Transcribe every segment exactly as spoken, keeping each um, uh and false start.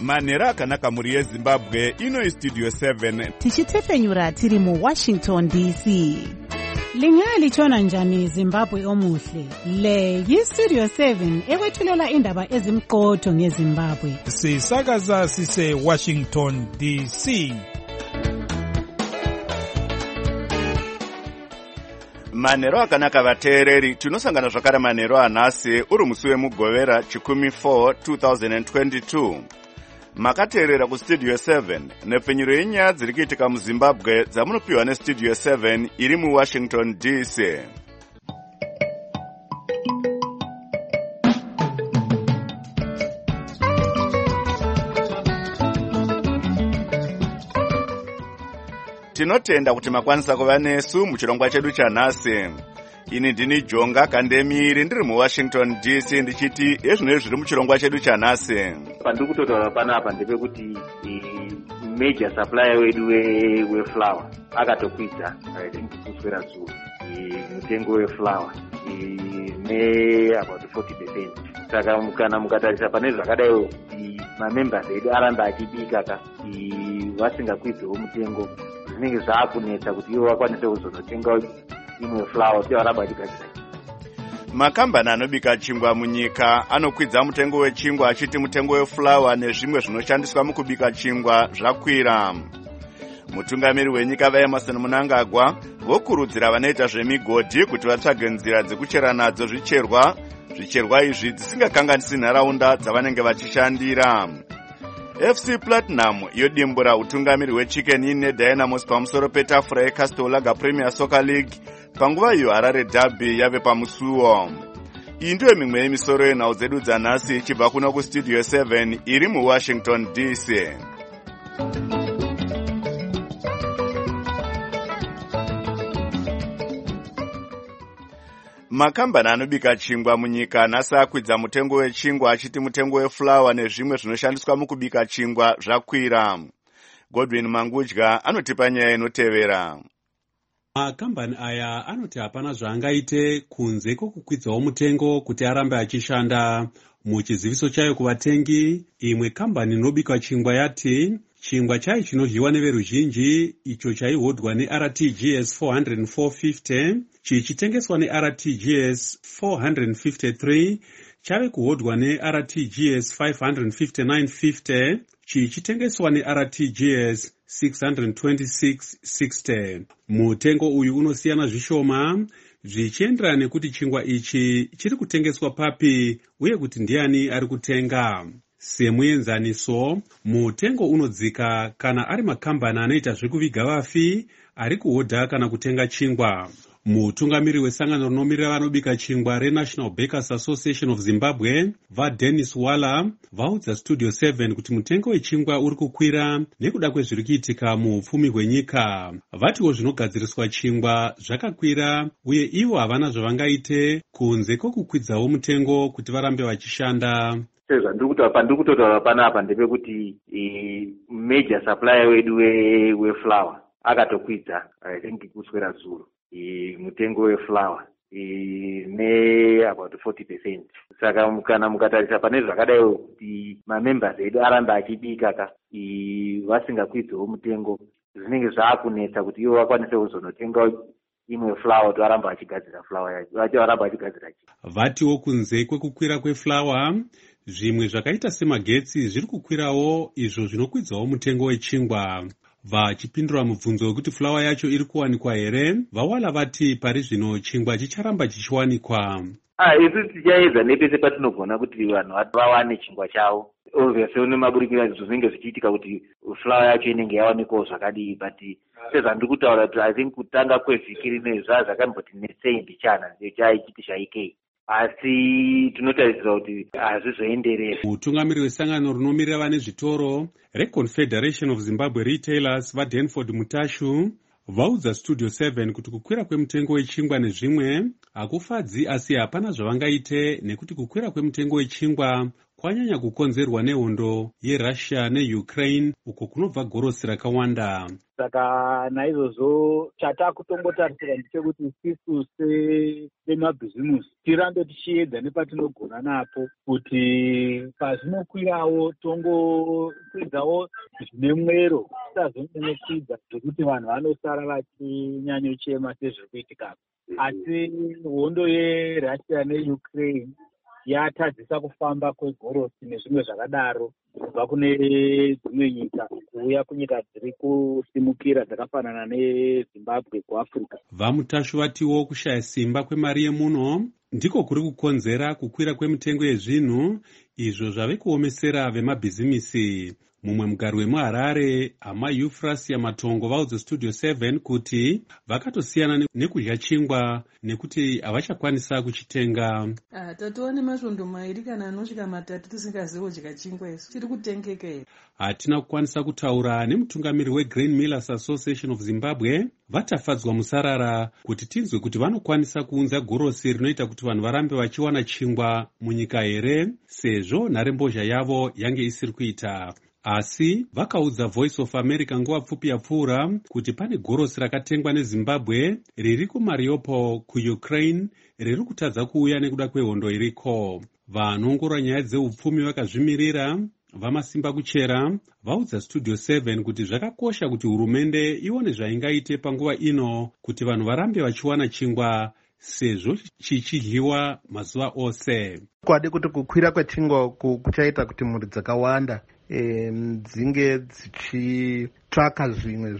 manhero akanaka mhuri yezimbabwe. Ino istudio seven tichitefenyura tiri muwashington D C. Lingalitshona njani Zimbabwe omuhle? Le yistudio seven ekwethulela indaba ezimqotho ngeZimbabwe. Sisakaza sise Washington D C. manhero akanaka vateereri, tinosangana zvakare manhero anhasi uri musi wemugovera chikumi four two thousand twenty-two. Makateerera kustudio seven nepfenyuro yenyaya dziri kuitika muzimbabwe dzamunopiwa nestudio seven iri muwashington D C. Tinotenda kuti makwanisa kuva nesu muchirongwa chedu chanhasi. Ini ndini Jonga Kandemiri ndiri muWashington D C ndichiti ezvinenge zviri muchirongwa chedu chanhasi. Pandiri kutotaura panapa ndepekuti major supplier wedu weflower akatokwidza kuswera zuva mutengo weflower ne about forty percent. Saka kana mukatarisa pane zvakadai mamembers edu aramba achibika ka vasingakwidzewo mutengo zvinenge zvaakunetsa kuti ivo vakwanise kuzonotenga imwe flower kuti varamba vachigadzira. Makambani anobika chingwa munyika anokwidza mutengo wechingwa achiti mutengo weflower nezvimwe zvinoshandiswa mukubika chingwa zvakwira. Mutungamiri wenyika vaEmerson Mnangagwa vokurudzira vanoita zvemigodhi kuti vatsvage nzira dzekuchera nadzo zvicherwa zvicherwa izvi dzisingakanganisi nharaunda dzavanenge vachishandira. F C Platinum yodimbura utungamiri hweChicken Inn neDynamos pamusoro petafura yeCastlewaga Premier Soccer League panguva iyo Harare Derby yave pamusuwo. Iyi ndiyo mimwe yemisoro yenhau dzedu dzanhasi ichibva kuno kustudio seven iri muWashington D C. Makambani anobika chingwa munyika nhasi akwidza mutengo wechingwa achiti mutengo weflower nezvimwe zvinoshandiswa mukubika chingwa zvakwira. Godwin Mangudya anotipa nyaya inotevera. Makambani aya anoti hapana zvaangaite kunze kwokukwidzawo mutengo kuti arambe achishanda. Muchiziviso chayo kuvatengi, imwe kambani inobika chingwa yati chingwa chai chinoryiwa neveruzhinji icho chaihodhwa neR T G S four hundred four fifty chichitengeswa neR T G S four hundred fifty-three chave kuhodhwa neR T G S five hundred fifty-nine fifty chichitengeswa neR T G S six hundred twenty-six sixty. Mutengo uyu unosiyana zvishoma zvichienderana nekuti chingwa ichi chiri kutengeswa papi uye kuti ndiani ari kutenga. Semuenzaniso, mutengo unodzika kana ari makambani anoita zvekuviga vafi ari kuhodha kana kutenga chingwa. Mutungamiri wesangano rinomirira vanobika chingwa reNational Bakers Association of Zimbabwe, vaDennis Walla, vaudza Studio seven kuti mutengo wechingwa uri kukwira nekuda kwezviri kuitika muupfumi hwenyika. Vatiwo zvinogadziriswa chingwa zvakakwira uye ivo havana zvavangaite kunze kwokukwidzawo mutengo kuti varambe vachishanda. Pandiri kutotaura panapa ndepekuti major supplier wedu weflower akatokwidza kuswera zuro mutengo weflower ne about forty percent. Saka kana mukatarisa pane zvakadai kuti mamembers edu aramba achibika ka vasingakwidzewo mutengo zvinenge zvaakunetsa kuti ivo vakwanise kuzonotenga imwe flower kuti varamba vachigadzira flower yacho vacho varamba vachigadzira chi. Vatiwo kunze kwekukwira kweflower zvimwe zvakaita semagetsi zviri kukwirawo izvo zvinokwidzawo mutengo wechingwa. Vachipindura mubvunzo wekuti flower yacho iri kuwanikwa here, vaWalla vati pari zvino chingwa chicharamba chichiwanikwa. Ah, isu tichaedza nepese patinogona kuti vanhu vawane chingwa chavo. Obviously une maburikira zvinenge zvichiitika kuti flower yacho inenge yawanikwawo zvakadii, but sezvandiri kutaura kuti I think kutanga kwevhiki rino zvazvakamboti netsei mbichana chaichiti chaikei. Asi tinotarisira kuti hazvizoenderera. Mutungamiri wesangano rinomirira vane zvitoro reConfederation of Zimbabwe Retailers vaDenford Mutashu vaudza Studio seven kuti kukwira kwemutengo wechingwa nezvimwe hakufadzi asi hapana zvavangaite nekuti kukwira kwemutengo wechingwa kwanyanya kukonzerwa nehondo yerussia neukraine uko kunobva gorosi rakawanda. Saka naizvozvo chatakutongotarisira ndechekuti isusu semabhizimusi tirambe tichiedza nepatinogona napo kuti pazvinokwirawo tongokwidzawo zvine mwero, tisazonyanya zvekuti vanhu vanosara vachinyanyochema sezviri kuitika. Asi hondo yerussia neukraine yatadzisa kufamba kwegorosi nezvimwe zvakadaro kubva kune dzimwe nyika kuuya kunyika dziri kusimukira dzakafanana nezimbabwe kuafrica. Vamutashu vatiwo kushaya simba kwemari yemuno ndiko kuri kukonzera kukwira kwemitengo yezvinhu, izvo zvave kuomesera vemabhizimisi. Mumwe mugari wemuharare hama Euphrasia Matongo vaudza Studio seven kuti vakatosiyana nekudya chingwa nekuti havachakwanisa kuchitenga. Ah, tatoone masvondo mairi kana anosvika matatu tisingazivo dya chingwa isu tiri kutengeka here. Hatina kukwanisa kutaura nemutungamiri weGrain Millers Association of Zimbabwe vatafadzwa musarara kuti tinzwe kuti vanokwanisa kuunza gorosi rinoita kuti vanhu varambe vachiwana chingwa munyika here, sezvo nharembozha yavo yange isiri kuita. Asi vakaudza Voice of America nguva pfupi yapfuura kuti pane gorosi rakatengwa neZimbabwe riri kuMariupol kuUkraine riri kutadza kuuya nekuda kwehondo iriko. Vanoongorora nyaya dzeupfumi vakazvimirira vamasimba kuchera vaudza Studio seven kuti zvakakosha kuti hurumende ione zvaingaite panguva ino kuti vanhu varambe vachiwana chingwa sezvo chichidyiwa mazuva ose. Kwade kuti kukwira kwechingwa kuchaita kuti mhuri dzakawanda E, dzinge dzichitsvaka zvimwe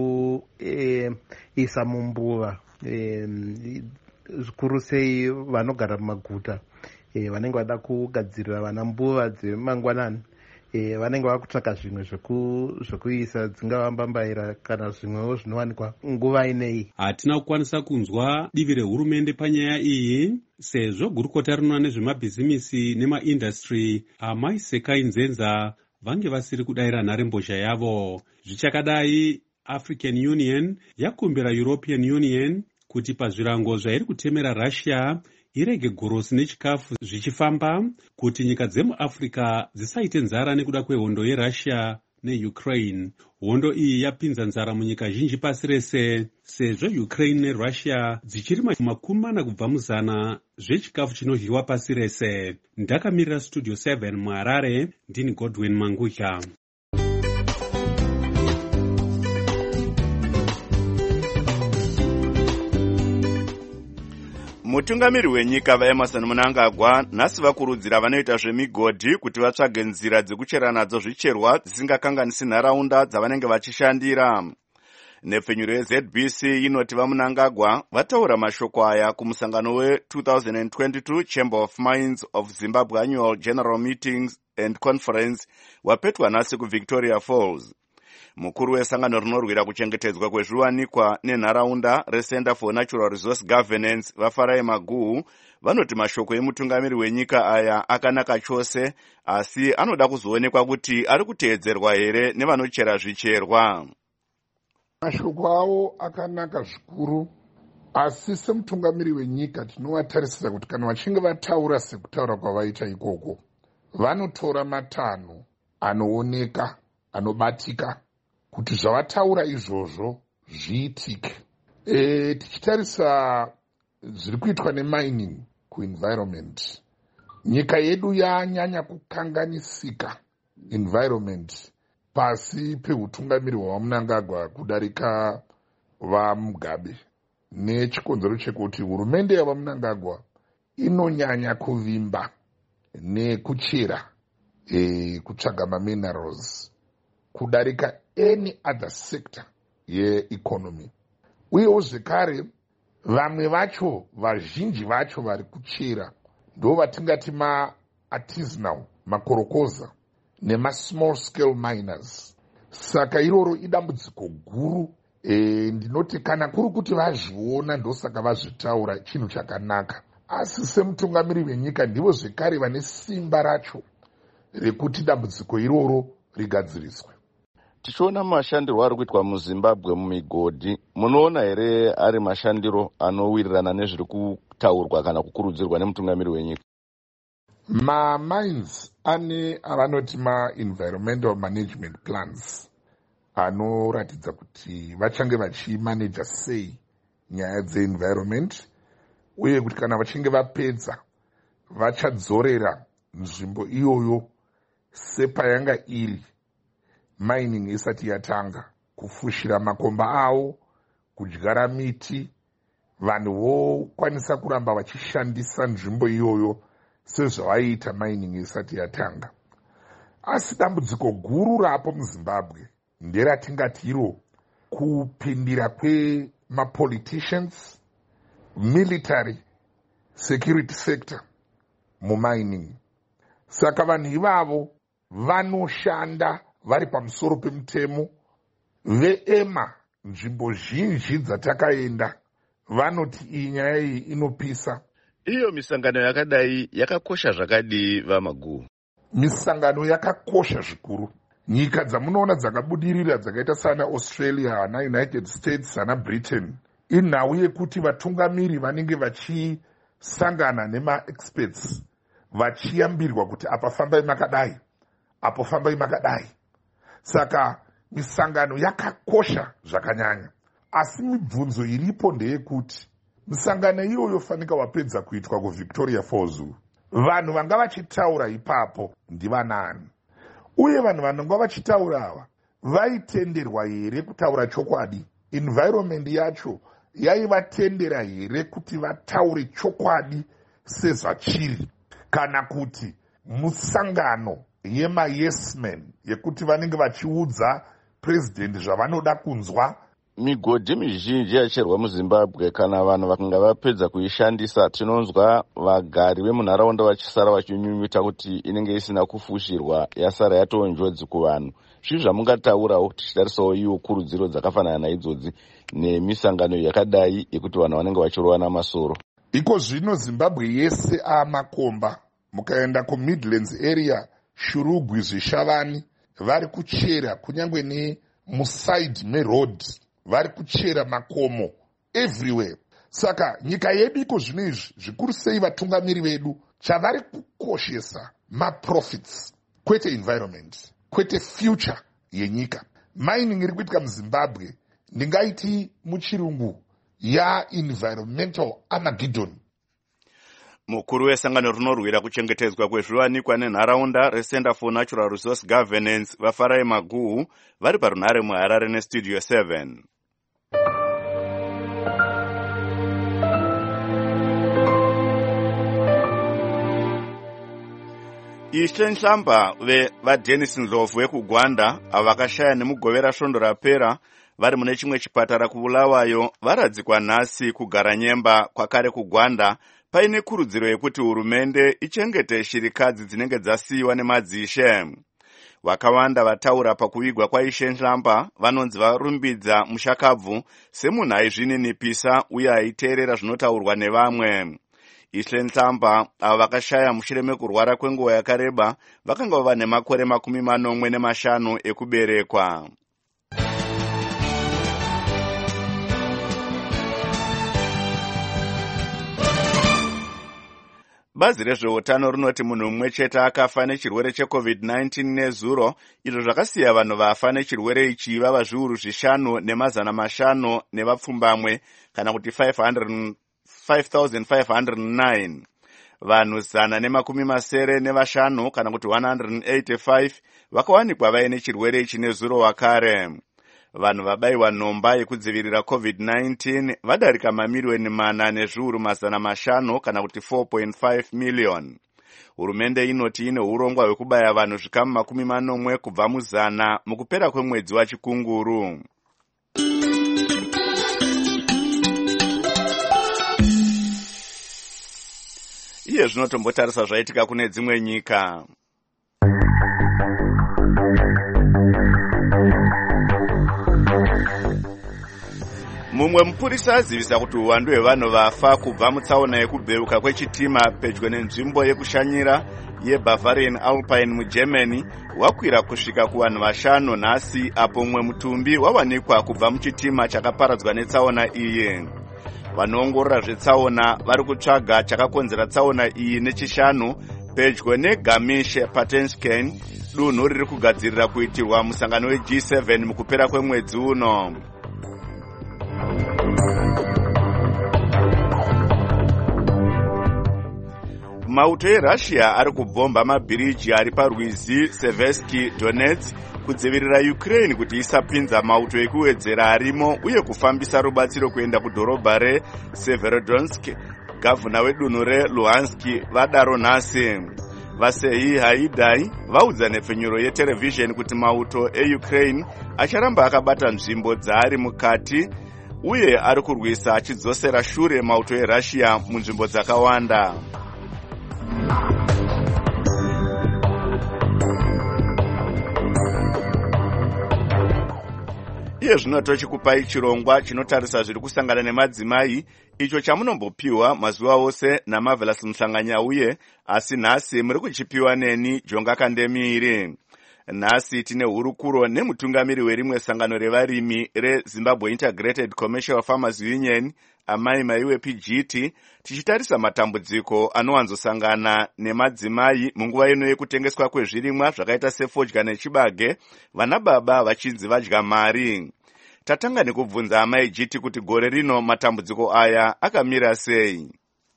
zvokuisa e, mumbuva e, zvikuru sei vanogara mumaguta e, vanenge vada kugadzirira vana mbuva dzemangwanani e, vanenge vakutsvaka zvimwe zvokuisa dzingava mbambaira kana zvimwewo zvinowanikwa nguva inei. Hatina kukwanisa kunzwa divi rehurumende panyaya iyi sezvo gurukota rinoona nezvemabhizimisi nemaindastry amaisekai nzenza vange vasiri kudayira nharembozha yavo. Zvichakadai, African Union yakumbira European Union kuti pazvirango zvairi kutemera Russia irege gorosi nechikafu zvichifamba kuti nyika dzemuAfrica dzisaite nzara nekuda kwehondo yerussia neukraine. Hondo iyi yapinza nzara munyika zhinji pasi rese sezvo Ukraine neRussia dzichirima makumi mana kubva muzana zvechikafu chinodyiwa pasi rese. Ndakamirira Studio seven muHarare, ndini Godwin Mangutya. Mutungamiri wenyika vaEmerson Mnangagwa nhasi vakurudzira vanoita zvemigodhi kuti vatsvage nzira dzekuchera nadzo zvicherwa dzisingakanganisi nharaunda dzavanenge vachishandira. Nepfenyuro yeZ B C inoti vaMnangagwa vataura mashoko aya kumusangano we-twenty twenty-two Chamber of Mines of Zimbabwe Annual General Meetings and Conference wapetwa nhasi kuVictoria Falls. Mukuru wesangano rinorwira kuchengetedzwa kwezviwanikwa nenharaunda reCenter for Natural Resource Governance vaFarai Maguhu vanoti mashoko emutungamiri wenyika aya akanaka chose, asi anoda kuzoonekwa kuti ari kuteedzerwa here nevanochera zvicherwa. Mashoko avo akanaka zvikuru, asi semutungamiri wenyika tinovatarisira kuti kana vachinge vataura sekutaura kwavaita ikoko, vanotora matanho anooneka, anobatika kuti zvavataura izvozvo zviitike. E, tichitarisa zviri kuitwa nemining kuenvironment, nyika yedu yanyanya kukanganisika environment pasi peutungamiri hwaMnangagwa kudarika vaMugabe, nechikonzero chekuti hurumende yavaMnangagwa inonyanya kuvimba nekuchera e, kutsvaga maminerals kudarika any other sector yeeconomy. Uyewo zvekare vamwe vacho vazhinji vacho vari kuchera ndo vatingati ma-artisanal, makorokoza nema-small scale miners. Saka iroro idambudziko guru. E, ndinoti kana kuri kuti vazviona ndosaka vazvitaura chinhu chakanaka, asi semutungamiri wenyika ndivo zvekare vane simba racho rekuti dambudziko iroro rigadziriswe. Tichiona mashandiro ari kuitwa muZimbabwe mumigodhi, munoona here ari mashandiro anowirirana nezviri kutaurwa kana kukurudzirwa nemutungamiri wenyika? mamines ane avanoti ma-environmental management plans anoratidza kuti vachange vachimaneja sei nyaya dze-environment, uye kuti kana vachinge vapedza vachadzorera nzvimbo iyoyo sepayanga iri mining isati yatanga, kufushira makomba avo, kudyara miti, vanhu vokwanisa kuramba vachishandisa nzvimbo iyoyo sezvavaiita mining isati yatanga. Asi dambudziko guru rapo muZimbabwe nderatingati iro kupindira kwemapoliticians, military, security sector mumining. Saka vanhu ivavo vanoshanda vari pamusoro pemutemo. Veema nzvimbo zhinji dzatakaenda vanoti iyi nyaya iyi inopisa. Iyo misangano yakadai yakakosha zvakadii vaMagu? Misangano yakakosha zvikuru. Nyika dzamunoona dzakabudirira dzakaita sana Australia, ana United States, ana Britain, inhau yekuti vatungamiri vanenge vachisangana nema-experts vachiyambirwa kuti apa fambai makadai, apo fambai makadai. Saka misangano yakakosha zvakanyanya. Asi mibvunzo iripo ndeyekuti misangano iyoyo yofanika wapedza kuitwa kuVictoria Falls, vanhu vanga vachitaura ipapo ndivanani? Uye vanhu vanenge vachitaura ava vaitenderwa here kutaura chokwadi? Environment yacho yaivatendera here kuti vataure chokwadi sezvachiri? Kana kuti musangano yema-yes men yekuti vanenge vachiudza president zvavanoda kunzwa? Migodhi mizhinji yacherwa muZimbabwe kana vanhu vakanga vapedza kuishandisa, tinonzwa vagari vemunharaunda vachisara vachinyunyuta kuti inenge isina kufushirwa, yasara yatova njodzi kuvanhu. Zvii zvamungataurawo tichitarisawo iwo kurudziro dzakafanana naidzodzi nemisangano yakadai yekuti vanhu vanenge vachirowana masoro? Iko zvino Zimbabwe yese amakomba, mukaenda kuMidlands area, Shurugwi, Zvishavani, vari kuchera kunyangwe nemuside meroad, vari kuchera makomo everywhere. Saka nyika yedu iko zvino izvi, zvikuru sei vatungamiri vedu, chavari kukoshesa ma-profits, kwete environment, kwete future yenyika. Mining iri kuitika muZimbabwe ndingaiti muchirungu ya environmental Armageddon. Mukuru wesangano rinorwira kuchengetedzwa kwezviwanikwa nenharaunda reCenter for Natural Resource Governance vaFarai Magu vari parunhare muHarare neStudio seven. Ishe Nhlamba vaDennis Ndlovu vekugwanda avo vakashaya nemugovera svondo rapera vari mune chimwe chipatara kuBulawayo varadzikwa nhasi kugara nyemba kwakare kugwanda paine kurudziro yekuti hurumende ichengete shirikadzi dzinenge dzasiyiwa nemadzishe. Vakawanda vataura pakuvigwa kwaIshe Nhlamba vanonzi varumbidza mushakabvu semunhu aizvininipisa uye aiteerera zvinotaurwa nevamwe. Ishe Nhlamba ava vakashaya mushure mekurwara kwenguva yakareba vakanga vava nemakore makumi manomwe nemashanu ekuberekwa. Bazi rezveutano rinoti munhu mumwe chete akafa nechirwere checovid nineteen nezuro, izvo zvakasiya vanhu vafa nechirwere ichi vava zviuru zvishanu nemazana mashanu nevapfumbamwe kana kuti five thousand five hundred nine. Vanhu zana nemakumi masere nevashanu kana kuti one hundred eighty-five vakawanikwa vaine chirwere ichi nezuro wakare. Vanhu vabayiwa nhomba yekudzivirira covid nineteen vadarika mamiliyoni mana nezviuru mazana mashanu kana kuti four point five million. Hurumende inoti ine urongwa hwekubaya vanhu zvikamu makumi manomwe kubva muzana mukupera kwemwedzi wachikunguru. Iye zvinotombotarisa zvaitika kune dzimwe nyika. Mumwe mupurisa azivisa kuti uwandu hwevanhu vafa kubva mutsaona yekubheruka kwechitima pedyo nenzvimbo yekushanyira yeBavarian Alpine muGermany wakwira kusvika kuvanhu vashanu nhasi, apo umwe mutumbi wawanikwa kubva muchitima chakaparadzwa netsaona iyi. Vanoongorora zvetsaona vari kutsvaga chakakonzera tsaona iyi nechishanu pedyo negamishe patensken, dunhu riri kugadzirira kuitirwa musangano we G seven mukupera kwemwedzi uno. Mauto eRussia ari kubhomba mabhiriji ari parwizi Seversky Donetsk kudzivirira Ukraine kuti isapinza mauto ekuwedzera arimo uye kufambisa rubatsiro kuenda kudhorobha reSeverodonetsk. Gavana wedunhu reLuhansk vadaro nhasi. Vasehi Haidai vaudza nepfenyuro yeterevhizheni kuti mauto eUkraine acharamba akabata nzvimbo dzaari mukati uye ari kurwisa achidzosera shure mauto eRussia munzvimbo dzakawanda. Iye zvino tochikupai chirongwa chinotarisa zviri kusangana nemadzimai, icho chamunombopiwa mazuva ose naMarvelous Muhlanganyauye, asi nhasi muri kuchipiwa neni Jonga Kandemiri. Nhasi tine hurukuro nemutungamiri werimwe sangano revarimi reZimbabwe Integrated Commercial Farmers Union, Amai Maiwe P G T, tichitarisa matambudziko anowanzosangana nemadzimai munguva ino yekutengeswa kwezvirimwa zvakaita sefodya nechibage, vana baba vachinzi vadya mari. Tatanga nekubvunza Amai G T kuti gore rino matambudziko aya akamira sei.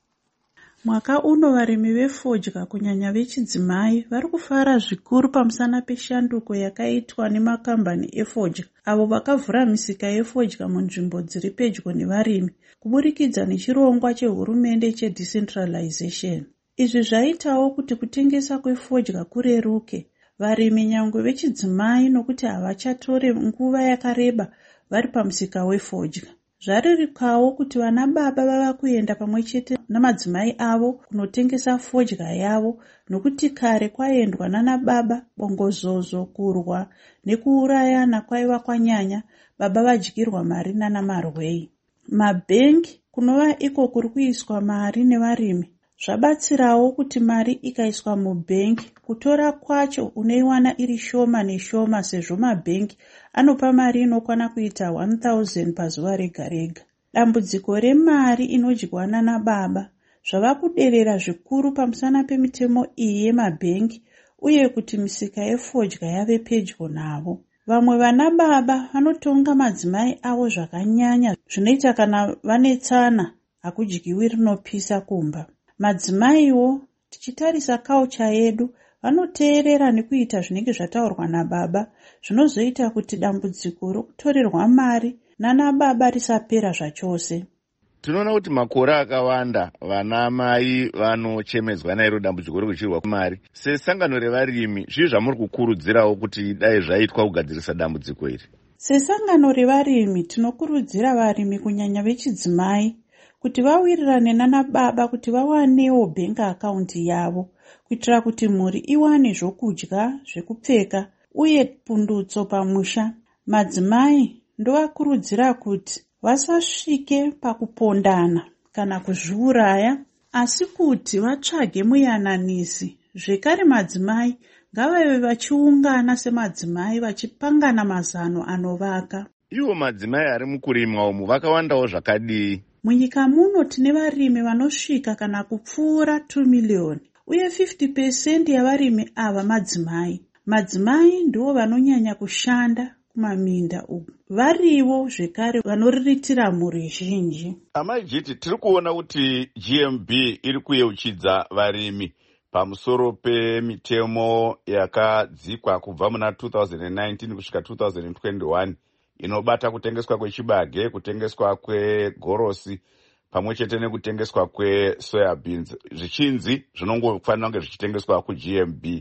Mwaka uno varimi vefodya kunyanya vechidzimai vari kufara zvikuru pamusana peshanduko yakaitwa nemakambani efodya avo vakavhura misika yefodya munzvimbo dziri pedyo nevarimi kuburikidza nechirongwa chehurumende chedecentralization. Izvi zvaitawo kuti kutengesa kwefodya kureruke. Varimi nyangwe vechidzimai nokuti havachatore nguva yakareba vari pamusika wefodya. Zvarerukawo kuti vana baba vava kuenda pamwe chete namadzimai avo kunotengesa fodya yavo, nokuti kare kwaendwa nana baba bongozozo, kurwa nekuurayana kwaiva kwanyanya, baba vadyirwa mari nana marwei. Mabhengi kunova iko kuri kuiswa mari nevarimi. Zvabatsirawo kuti mari ikaiswa mubhengi, kutora kwacho unoiwana iri shoma neshoma sezvo mabhengi anopa mari inokwana kuita one thousand pazuva rega rega. Dambudziko remari inodyiwa nana baba zvava kuderera zvikuru pamusana pemitemo iyi yemabhengi uye kuti misika yefodya yave pedyo navo. Vamwe vana baba vanotonga madzimai avo zvakanyanya zvinoita kana vanetsana hakudyiwi rinopisa kumba. Madzimaiwo, tichitarisa kaucha yedu, vanoteerera nekuita zvinenge zvataurwa nababa, zvinozoita kuti dambudziko rokutorerwa mari nana baba risapera zvachose. Tinoona kuti makore akawanda vana mai vanochemedzwa nairo dambudziko rekuchirwa mari. Sesangano revarimi, zvii zvamuri kukurudzirawo kuti dai zvaitwa kugadzirisa dambudziko iri? Sesangano revarimi tinokurudzira varimi kunyanya vechidzimai kuti vawirirane nana baba kuti vawanewo bank account yavo kuitira kuti mhuri iwane zvokudya, zvekupfeka uye pundutso pamusha. Madzimai ndovakurudzira kuti vasasvike pakupondana kana kuzviuraya, asi kuti vatsvage muyananisi. Zvekare madzimai ngavave vachiungana semadzimai vachipangana mazano anovaka. Iwo madzimai ari mukurimwa umu vakawandawo zvakadii? Munyika muno tine varimi vanosvika kana kupfuura two million, uye fifty percent yavarimi ava madzimai. Madzimai ndivo vanonyanya kushanda kumaminda uku. Varivo zvekare vanoriritira mhuri zhinji. Amai Jiti, tiri kuona kuti G M B iri kuyeuchidza varimi pamusoro pemitemo yakadzikwa kubva muna two thousand nineteen kusvika two thousand twenty-one inobata kutengeswa kwechibage, kutengeswa kwegorosi pamwe chete nekutengeswa kwesoya beans. Zvichinzi zvinongofanira kunge zvichitengeswa kuG M B.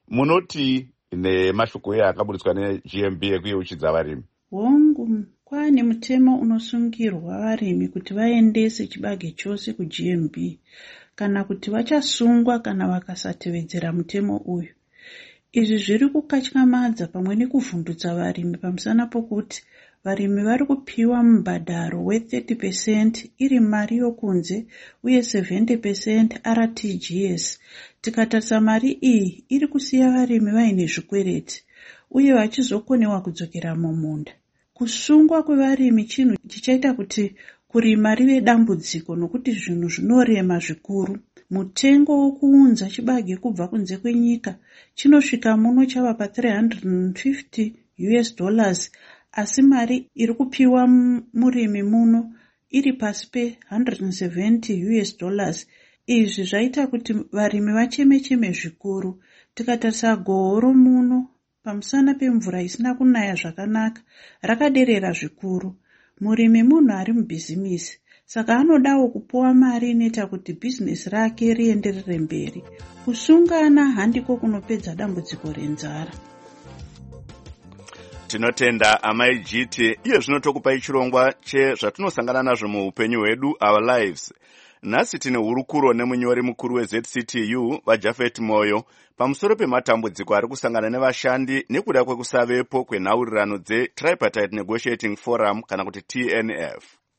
Munoti nemashoko akaburitswa neG M B ekuyeuchidza varimi? Hongu, kwaane mutemo unosungirwa varimi kuti vaendese chibage chose kuG M B kana kuti vachasungwa kana vakasatevedzera mutemo uyu. Izvi zviri kukatyamadza pamwe nekuvhundutsa varimi pamusana pokuti varimi vari kupiwa mubhadharo we thirty percent iri mari yokunze uye seventy percent R T G S. Tikatarisa mari iyi iri kusiya varimi vaine zvikwereti uye vachizokonewa kudzokera mumunda. Kusungwa kwevarimi chinhu chichaita kuti kurima rive dambudziko nokuti zvinhu zvinorema zvikuru. mutengo wokuunza chibage kubva kunze kwenyika chinosvika muno chava pa three hundred fifty U S dollars, asi mari iri kupiwa murimi muno iri pasi pe one hundred seventy U S dollars. Izvi zvaita kuti varimi vacheme-cheme zvikuru. Tikatarisa gohoro muno pamusana pemvura isina kunaya zvakanaka rakaderera zvikuru. Murimi munhu ari mubhizimisi, saka anodawo kupuwa mari inoita kuti bhizinesi rake rienderere mberi. Kusungana handiko kunopedza dambudziko renzara. Tinotenda amai Jiti, iyo zvino tokupai chirongwa chezvatinosangana nazvo muupenyu hwedu, our lives. Nhasi tine hurukuro nemunyori mukuru we Z C T U vaJafet Moyo pamusoro pematambudziko ari kusangana nevashandi nekuda kwekusavepo kwenhaurirano dzeTripartite Negotiating Forum kana kuti T N F.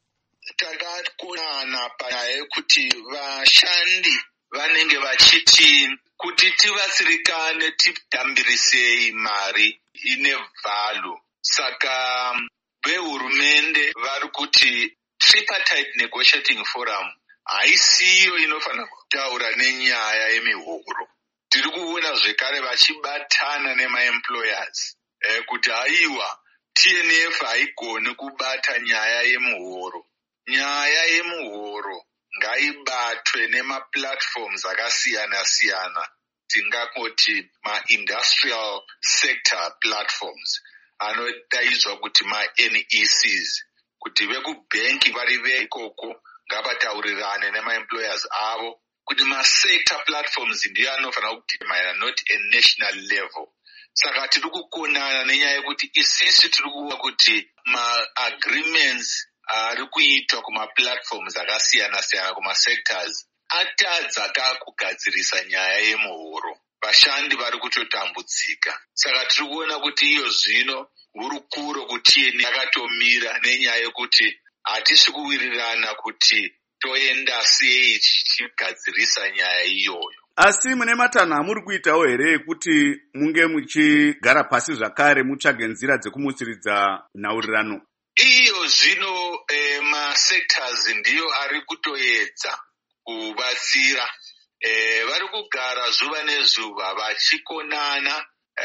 Takakonana panyaya yekuti vashandi vanenge vachiti kuti tivatsirikane tidambirisei mari ine vhalo. Saka vehurumende vari kuti Tripartite Negotiating Forum haisiyo inofanira kutaura nenyaya yemihoro. Tiri kuona zvekare vachibatana nemaemployers e, kuti haiwa T N F haigoni kubata nyaya yemuhoro. Nyaya yemuhoro ngaibatwe nemaplatforms akasiyana-siyana, tingangoti ma-industrial sector platforms anodaidzwa kuti ma-N E Cs, kuti vekubhenki vari veikoko ngavataurirane nema-employers avo, kuti ma-sector platforms ndiyo anofanira kudetermina, not a national level. Saka tiri kukonana nenyaya yekuti isisi tiri kuona kuti ma-agreements ari kuitwa kuma-platforms akasiyana-siyana kuma-sectors atadza kakugadzirisa nyaya yemuhoro. Vashandi vari kutotambudzika. Saka tiri kuona kuti iyo zvino hurukuro kuti yakatomira nenyaya yekuti hatisi kuwirirana kuti toenda sei tichigadzirisa nyaya iyoyo. Asi mune matanho amuri kuitawo here ekuti munge muchigara pasi zvakare mutsvage nzira dzekumutsiridza nhaurirano? Iyo zvino eh, ma-sectors ndiyo ari kutoedza kubatsira. Eh, vari kugara zuva nezuva vachikonana.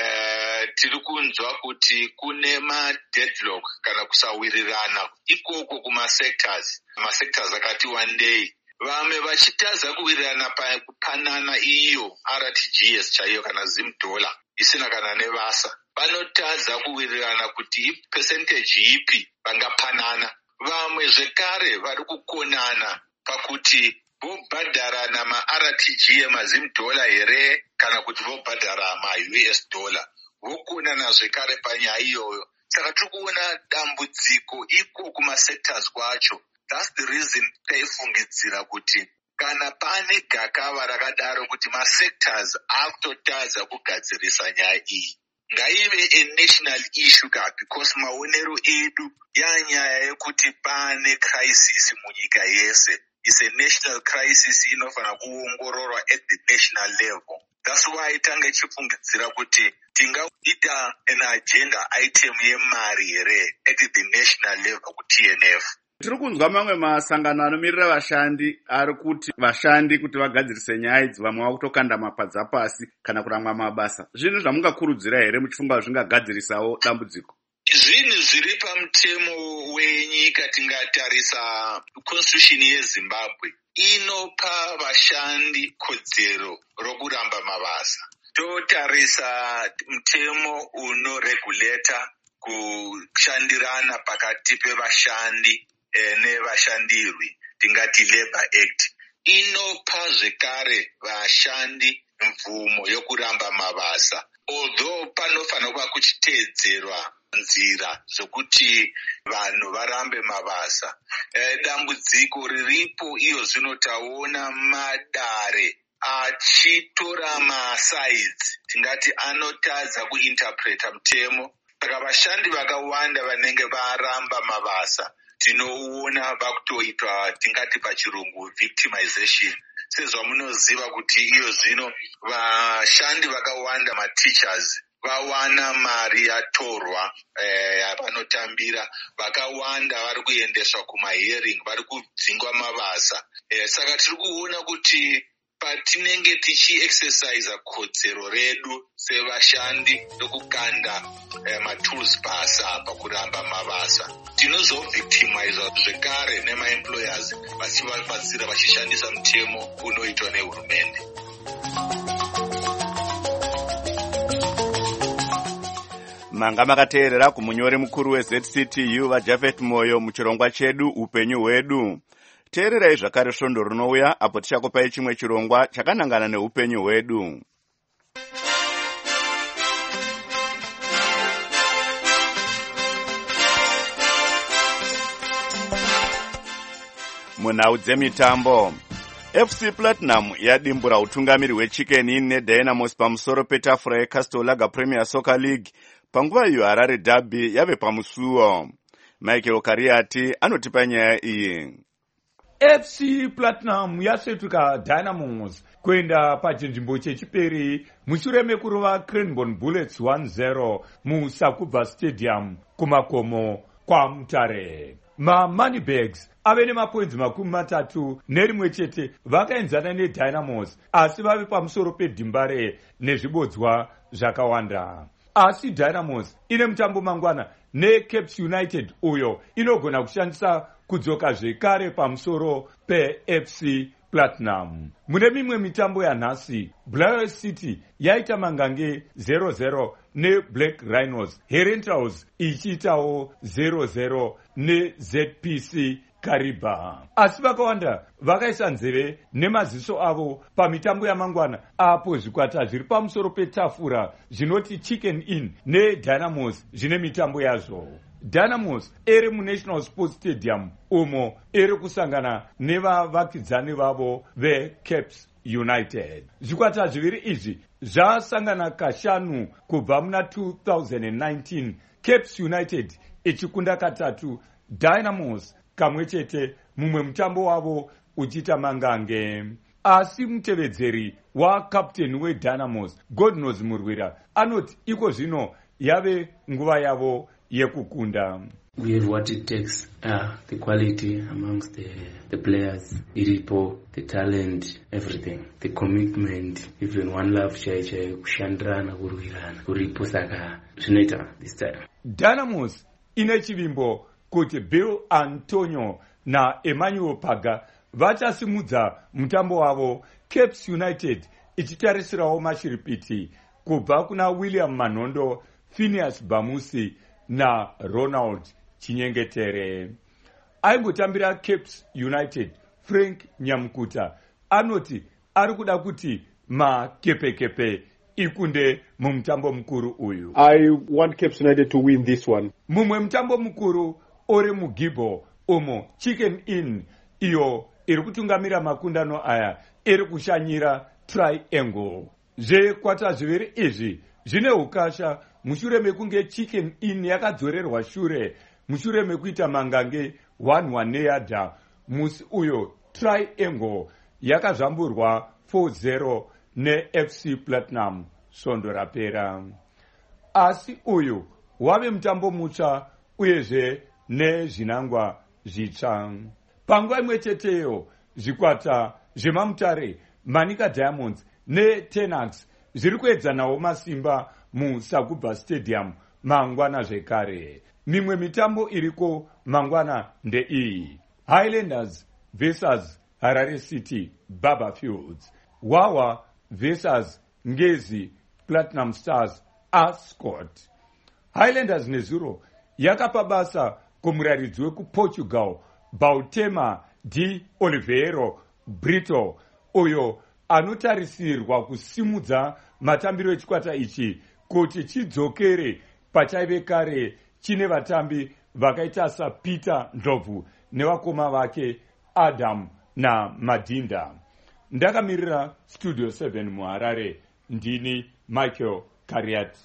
Uh, tiri kunzwa kuti kune ma-deadlock kana kusawirirana ikoko kuma-sectors. Ma-sectors akati wandei. Vamwe vachitaza kuwirirana pakupanana iyo R T G S chaiyo kana Zimdola isina kana nevasa. Vanotaza kuwirirana kuti percentage ipi vangapanana. Vamwe zvekare vari kukonana pakuti vobhadharana ma-R T G mazimdola here kana kuti vobhadhara ma-U S dollar. Vokonana zvekare panyaya iyoyo. Saka tiri kuona dambudziko iko kuma-sectors kwacho. That's the reason taifungidzira kuti kana pane gakava rakadaro kuti ma-sectors akutotadza kugadzirisa nyaya iyi, ngaive a national issue ka, because maonero edu yanyaya yekuti pane crisis munyika yese. It's a national crisis inofanira kuongororwa at the national level. That's why tanga ichifungidzira kuti tingaita an agenda item yemari here at the national level ku T N F. Tiri kunzwa mamwe masangano anomirira vashandi ari kuti vashandi kuti vagadzirise nyaya idzi vamwe vakutokanda mapadza pasi kana kuramwa mabasa. Zvinhu zvamungakurudzira here muchifunga zvingagadzirisawo dambudziko? Zvinhu zviri pamutemo wenyika, tingatarisa constitution yeZimbabwe inopa vashandi kodzero rokuramba mabasa. Totarisa mutemo unoreguleta kushandirana pakati pevashandi eh, nevashandirwi, tingati Labour Act, inopa zvekare vashandi mvumo yokuramba mabasa, although panofanira kuva kuchiteedzerwa nzira zokuti vanhu varambe mabasa. E, dambudziko riripo iyo zvinotaona madare achitora masides, tingati anotadza kuinterpreta mutemo. Saka vashandi vakawanda vanenge varamba mabasa tinoona vakutoitwa tingati pachirungu victimization. Sezvamunoziva kuti iyo zvino vashandi vakawanda ma-teachers vawana mari yatorwa eh, vanotambira, vakawanda vari kuendeswa kumahearing, vari kudzingwa mabasa. Eh, saka tiri kuona kuti patinenge tichiexercisa kodzero redu sevashandi nokukanda eh, matools basa pakuramba mabasa, tinozovhictimizwa zvekare nemaemployers vachivabatsira vachishandisa mutemo unoitwa nehurumende. Manga makateerera kumunyori mukuru weZ C T U vaJafet Moyo muchirongwa chedu upenyu hwedu. Teererai zvakare svondo rinouya apo tichakupai chimwe chirongwa chakanangana neupenyu hwedu. Munhau dzemitambo, F C Platinum yadimbura utungamiri hweChicken Inn neDynamos pamusoro petafura yeCastle Lager Premier Soccer League panguva iyo Harare Derby yave pamusuwo. Michael Kariati anotipa nyaya iyi. F C Platinum yasvetuka Dynamos kuenda pachinzvimbo chechipiri mushure mekurova Cranbourne Bullets one zero muSakubva Stadium kumakomo kwa Mutare. MaMoneybags ave nemapoinzi makumi matatu nerimwe chete vakaenzana neDynamos, asi vave pamusoro pedhimbare nezvibodzwa zvakawanda. Asi Dynamos ine mutambo mangwana neCapes United uyo inogona kushandisa kudzoka zvekare pamusoro peF C Platinum. Mune mimwe mitambo yanhasi, Blair City yaita mangange zero zero neBlack Rhinos, Herentals ichiitawo zero zero neZ P C Kariba. Asi vakawanda vakaisa nzeve nemaziso avo pamitambo yamangwana apo zvikwata zviri pamusoro petafura zvinoti Chicken Inn neDynamos zvine mitambo yazvo. Dynamos eri muNational Sports Stadium umo eri kusangana nevavakidzani vavo veCapes United. Zvikwata zviviri izvi zvasangana kashanu kubva muna two thousand nineteen, Capes United ichikunda katatu, Dynamos kamwe chete, mumwe mutambo wavo uchiita mangange. Asi mutevedzeri wakapteni weDynamos Godnose Murwira anoti iko zvino yave nguva yavo yekukunda. We have what it takes, uh, the quality amongst the, the players, iripo, the talent, everything, the commitment, even one love chai chai, kushandrana, kurwirana, kuripo saka, zvinoita this time. Dynamos ine chivimbo kuti Bill Antonio na Emmanuel Paga vachasimudza mutambo wavo, Capes United ichitarisirawo mashiripiti kubva kuna William Manondo, Phineas Bamusi na Ronald Chinyengetere. Aingotambira Capes United, Frank Nyamukuta anoti ari kuda kuti makepekepe ikunde mumutambo mukuru uyu. I want Capes United to win this one. Mumwe mutambo mukuru ori muGibo umo Chicken Inn iyo iri kutungamira makundano aya iri kushanyira Triangle. Zvekwata zviviri izvi zvine ukasha mushure mekunge Chicken Inn yakadzorerwa shure mushure mekuita mangange one one neyadha. Musi uyo Triangle yakazvamburwa four zero neF C Platinum svondo rapera. Asi uyu wave mutambo mutsva uyezve nezvinangwa zvitsva. Panguva imwe cheteyo zvikwata zvemamutare Manika Diamonds neTenax zviri kuedzanawo masimba muSakubva Stadium mangwana zvekare. Mimwe mitambo iriko mangwana ndeiyi: Highlanders versus Harare City Barberfields, Wawa versus Ngezi Platinum Stars Ascot. Highlanders nezuro yakapa basa kumuraridzi wekuPortugal Bautema de Oliveira Brito uyo anotarisirwa kusimudza matambiro echikwata ichi kuti chidzokere pachaive kare chine vatambi vakaita saPeter Ndlovu nevakoma vake Adam na Madinda. Ndakamirira Studio seven muHarare, ndini Michael Kariati.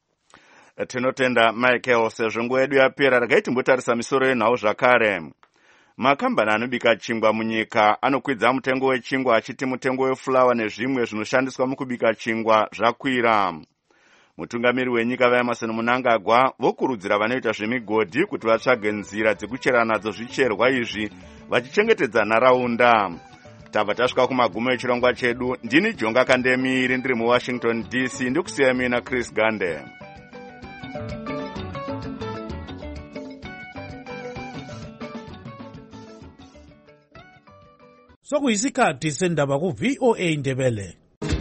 Tinotenda Michael, sezvo nguva yedu yapera, regai timbotarisa misoro yenhau zvakare. Makambani anobika chingwa munyika anokwidza mutengo wechingwa achiti mutengo wefulawa nezvimwe zvinoshandiswa mukubika chingwa zvakwira. Mutungamiri wenyika vaEmmerson Mnangagwa vokurudzira vanoita zvemigodhi kuti vatsvage nzira dzekuchera nadzo zvicherwa izvi vachichengetedza nharaunda. tabva tasvika kumagumo echirongwa chedu. Ndini Jonga Kandemiri ndiri muWashington D C ndikusiya mina Chris Gande. Sokuyisikhathi sendaba ku V O A Ndebele.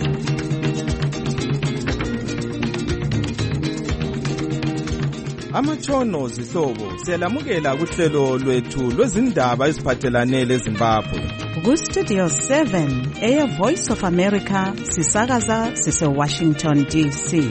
Amatshono zihlobo siyalamukela kuhlelo lwethu lwezindaba eziphathelane leZimbabwe. Ku Studio seven eya Voice of America sisakaza sise Washington D C.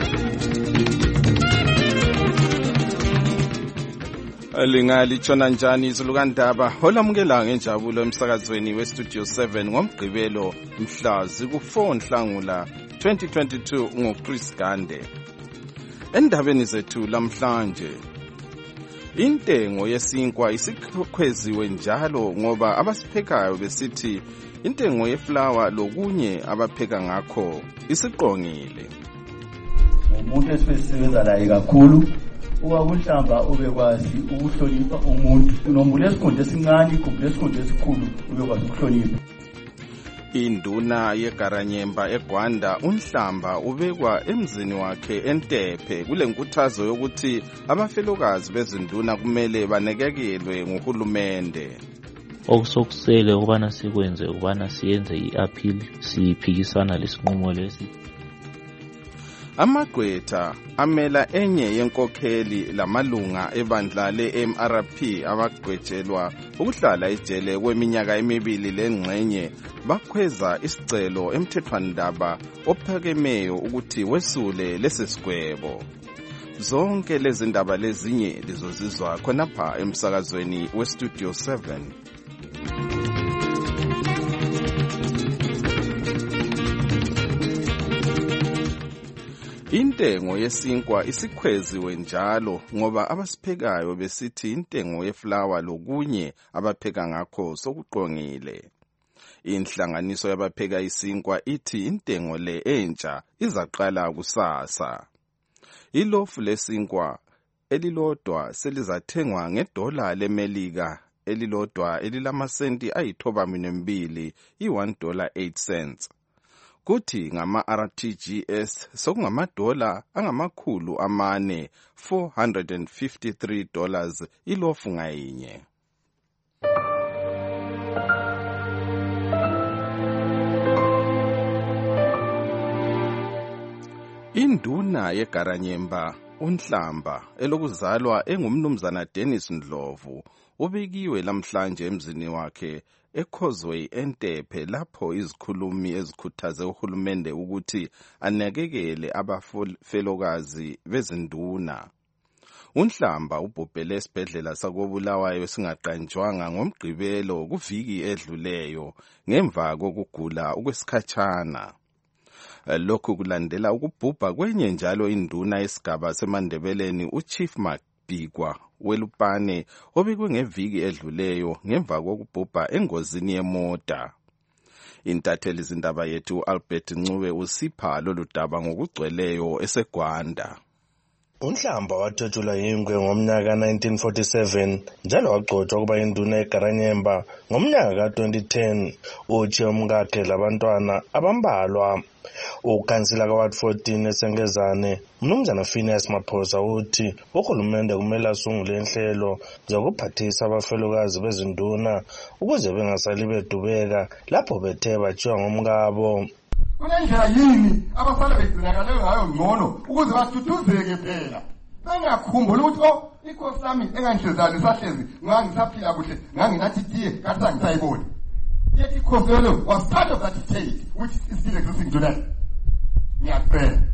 Lingali tshona njani izulukandaba holamukela ngenjabulo emsakazweni we Studio seven ngomgqibelo mhla ziku four Nhlangula twenty twenty-two ngoChris Gande. Endabeni zethu lamhlanje, intengo yesinkwa isikhweziwe njalo ngoba abasiphekayo besithi intengo yeflour lokunye abapheka ngakho isiqongile. Umuntu esisebenza naye kakhulu uwakuhlamba ubekwazi ukuhlonipha umuntu, unomuntu esikhundla esincane kumbe esikhundla esikhulu ubekwazi ukuhlonipha. Induna yeGaranyemba eGwanda unhlamba ubekwa emzini wakhe eNtephe kule nkuthazo yokuthi abafelokazi bezinduna kumele banekekelwe nguhulumende. Okusokusele ukubana sikwenze ukubana siyenze i-appeal siphikisana lesinqumo lesi. Amagqwetha amela enye yenkokheli lamalunga ebandla le-M R P abagwetshelwa ukuhlala ejele kweminyaka emibili lengxenye bakhweza isicelo emthethwandaba ophakemeyo ukuthi wesule lesisigwebo. Zonke lezi ndaba lezinye lizozizwa khonapha emsakazweni weStudio seven. Intengo yesinkwa isikhweziwe njalo ngoba abasiphekayo besithi intengo yeflour lokunye abapheka ngakho sokuqongile. Inhlanganiso yabapheka isinkwa ithi intengo le entsha izaqala kusasa. Ilofu lesinkwa elilodwa selizathengwa ngedola leMelika elilodwa elilamasenti ayithoba mbili i one dollar eight cents. Kuthi ngama R T G S sokungamadola angamakhulu amane four hundred fifty-three dollars ilofu ngayinye. Induna yeGaranyemba unhlamba elokuzalwa engumnumzana Dennis Ndlovu ubikiwe lamhlanje emzini wakhe eCauseway eNtephe lapho izikhulumi ezikhuthaze uhulumende ukuthi anakekele abafelokazi bezinduna. Unhlamba ubhubhele esibhedlela sakobulawayo singaqanjwanga ngomgqibelo kuviki edluleyo ngemva kokugula okwesikhatshana. Lokhu kulandela ukubhubha kwenye njalo induna yesigaba seMandebeleni uChief Mabhikwa Welupane obikwe ngeviki edluleyo ngemva kokubhubha engozini yemota. Intatheli izindaba yethu Albert Ncube usipha lolu daba ngokugcweleyo eseGwanda. Unhlamba wathotshulwa yingwe ngomnyaka nineteen forty-seven njalo wagcotshwa kuba induna yeGaranyemba ngomnyaka ka twenty ten. Uthi umkakhe labantwana abambalwa. Ukhansila ka-Ward fourteen eSengezane umnumzana Phineas Maphosa uthi uhulumende kumele asungule inhlelo zokuphathisa abafelokazi bezinduna ukuze bengasali bedubeka lapho bethe bathiwa ngomkabo. Kunendlela yini abafana begcinakale ngayo ngcono ukuze bathuthuzeke phela bengakhumbula ukuthi oh inkosi yami engangihlezani sahlezi ngangisaphila kuhle nganginathi tiye kathi sangisayiboni. Yet inkosi yelo was part of that state which is still existing today. Ngiyacela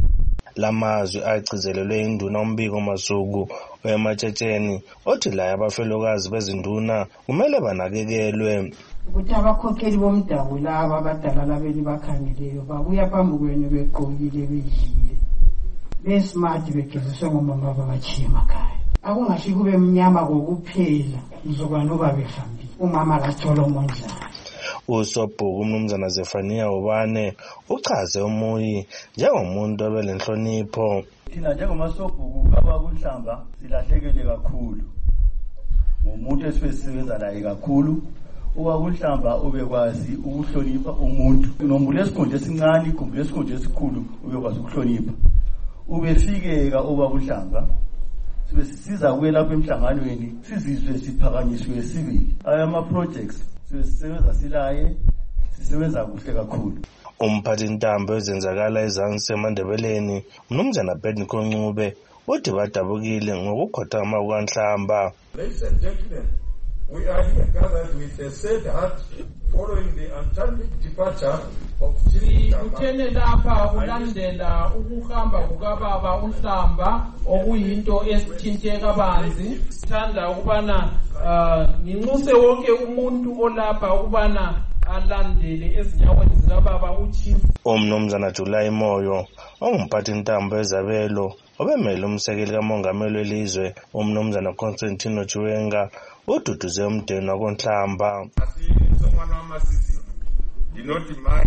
lamazwi acizelelwe induna umbiko Masuku ematshetsheni othi la abafelokazi bezinduna kumele banakekelwe. Ukuthi abakhokheli bomdabu laba abadala labeli bakhangeleyo babuya phambi kwenu begqokile bedlile besmart begeziswe ngomama babachiye emakhaya. Akungashi kube mnyama kokuphela mzukwana noba behambile umama lathola umonjana. Usobhuku umnumzana Zefania Ubane uchaze umuyi njengomuntu obelenhlonipho. Thina njengomasobhuku abakunhlamba silahlekele kakhulu ngomuntu esisebenza naye kakhulu uwakuhlamba ubekwazi ukuhlonipha umuntu nombula esikhundla esincane igumbula esikhundla esikhulu ubekwazi ukuhlonipha ubefikeka ubakuhlamba sibe siza kuye lapha emhlanganweni sizizwe siphakanyiswe sibili aya ama projects sibe sisebenza silaye sisebenza kuhle kakhulu. Umphathi ntambo ezenzakala ezansi eMandebeleni umnumzana Bednicko Ncube uthi badabukile ngokukhothama kukaNhlamba. Ladies and gentlemen, we are here gathered with a sad heart following the untimely departure of Uthene lapha ulandela ukuhamba kukababa uNhlamba okuyinto esithinte kabanzi. Sithanda ukubana nginxuse wonke umuntu olapha ukubana alandele ezinyaweni zikababa uChief. Umnumzana July Moyo ongumphathi ntambo ezabelo obemele umsekeli kamongameli welizwe umnumzana Constantino Chiwenga ududuze umndeni wakoNhlamba. Asizomwana wamasisi ndinoti mai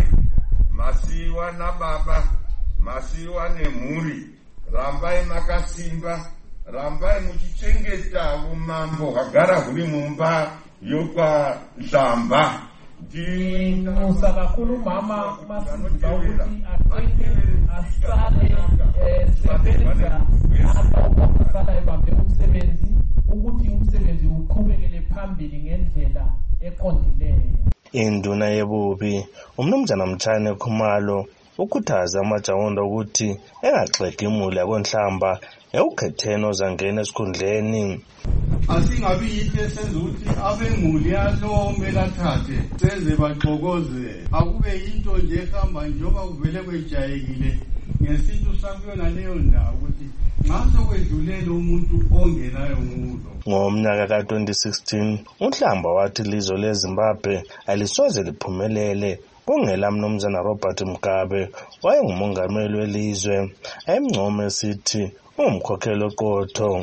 masiwa nababa masiwa nemhuri rambai makasimba rambai muchichengeta umambo hwagara huri mumba yokwaNhlamba. Ndimusa kakhulu mama Masiva ukuthi aqede asale sebenza asala ebambe umsebenzi ukuthi umsebenzi uqhubekele phambili ngendlela eqondileyo. Induna yebubi umnumzana Mtshane Khumalo ukhuthaza amajawundo ukuthi engagxeki imuli yakoNhlamba ewukhetheni ozangena esikhundleni. Asingabi yithe esenza ukuthi abemuli yalo melathathe senze baxokoze akube yinto nje ehamba njengoba kuvele kwejayekile ngesintu sakuyona leyo ndawo ukuthi nxa sokwedlulele umuntu ongenayo ngulo. Ngomnyaka ka twenty sixteen uNhlamba wathi ilizwe leZimbabwe alisoze liphumelele kungela mnumzana Robert Mugabe wayengumongameli welizwe ayemncoma esithi ungumkhokheli oqotho.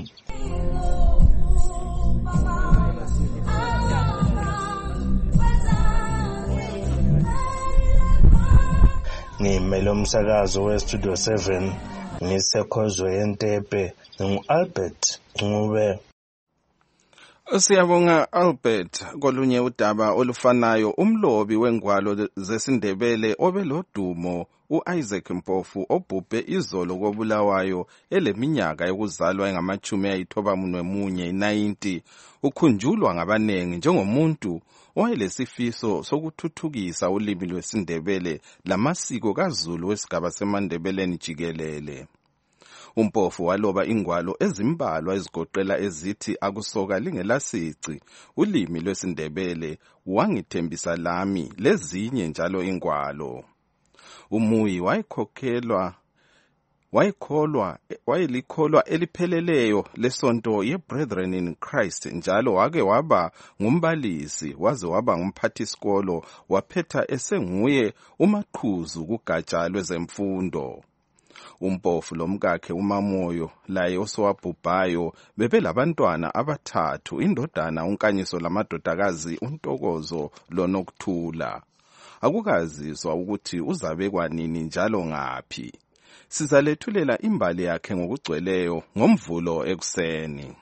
Ngimele umsakazo we-Studio seven ngisekhozwe eNtepe ngu-Albert Ncube. Siyabonga Albert. Kolunye udaba olufanayo umlobi wengwalo zesiNdebele obelodumo u-Isaac Mpofu obhubhe izolo koBulawayo eleminyaka yokuzalwa engamachumi ayithobamunwe munye ninety ukhunjulwa ngabanengi njengomuntu owayelesifiso sokuthuthukisa ulimi lwesiNdebele lamasiko kaZulu wesigaba seMandebeleni jikelele. Umpofu waloba ingwalo ezimbalwa ezigoqela ezithi akusoka lingelasici ulimi lwesiNdebele wangithembisa lami lezinye njalo ingwalo. Umuyi wayekhokhelwa wayekholwa wayelikholwa elipheleleyo lesonto yeBrethren in Christ njalo wake waba ngumbalisi waze waba ngumphathisikolo waphetha esenguye umaqhuzu kugatsha lwezemfundo. Umpofu lomkakhe uMamoyo laye osowabhubhayo bebelabantwana abathathu indodana uNkanyiso lamadodakazi uNtokozo loNokuthula. Akukazizwa ukuthi uzabekwa nini njalo ngaphi. Sizalethulela imbali yakhe ngokugcweleyo ngomvulo ekuseni.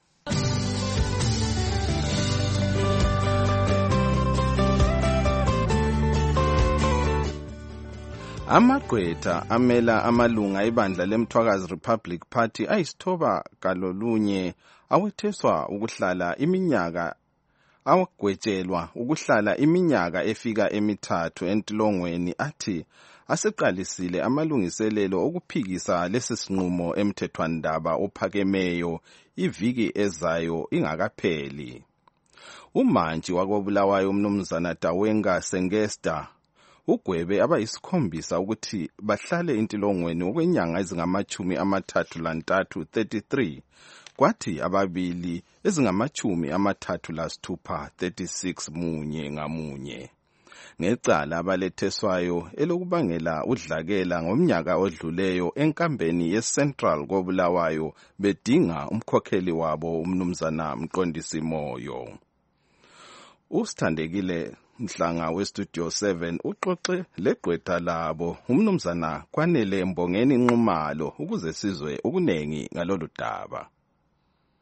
Amagqwetha amela amalunga ibandla leMthwakazi Republic Party ayisithoba kalolunye awetheswa ukuhlala iminyaka awagwetshelwa ukuhlala iminyaka efika emithathu entilongweni athi aseqalisile amalungiselelo okuphikisa lesi sinqumo emthethwandaba ophakemeyo iviki ezayo ingakapheli. Umantshi wakoBulawayo umnumzana Dawenga Sengesta ugwebe abayisikhombisa ukuthi bahlale intilongweni okwenyanga ezingamachumi amathathu lantathu thirty-three kwathi ababili ezingamachumi amathathu lasithupha thirty-six munye ngamunye. Ngecala abaletheswayo elokubangela udlakela ngomnyaka odluleyo enkambeni yeCentral koBulawayo bedinga umkhokheli wabo umnumzana Mqondisi Moyo. Usithandekile Mhlanga weStudio seven uxoxe legqwetha labo umnumzana Kwanele Mbongeni Nxumalo ukuze sizwe ukunengi ngalolu daba.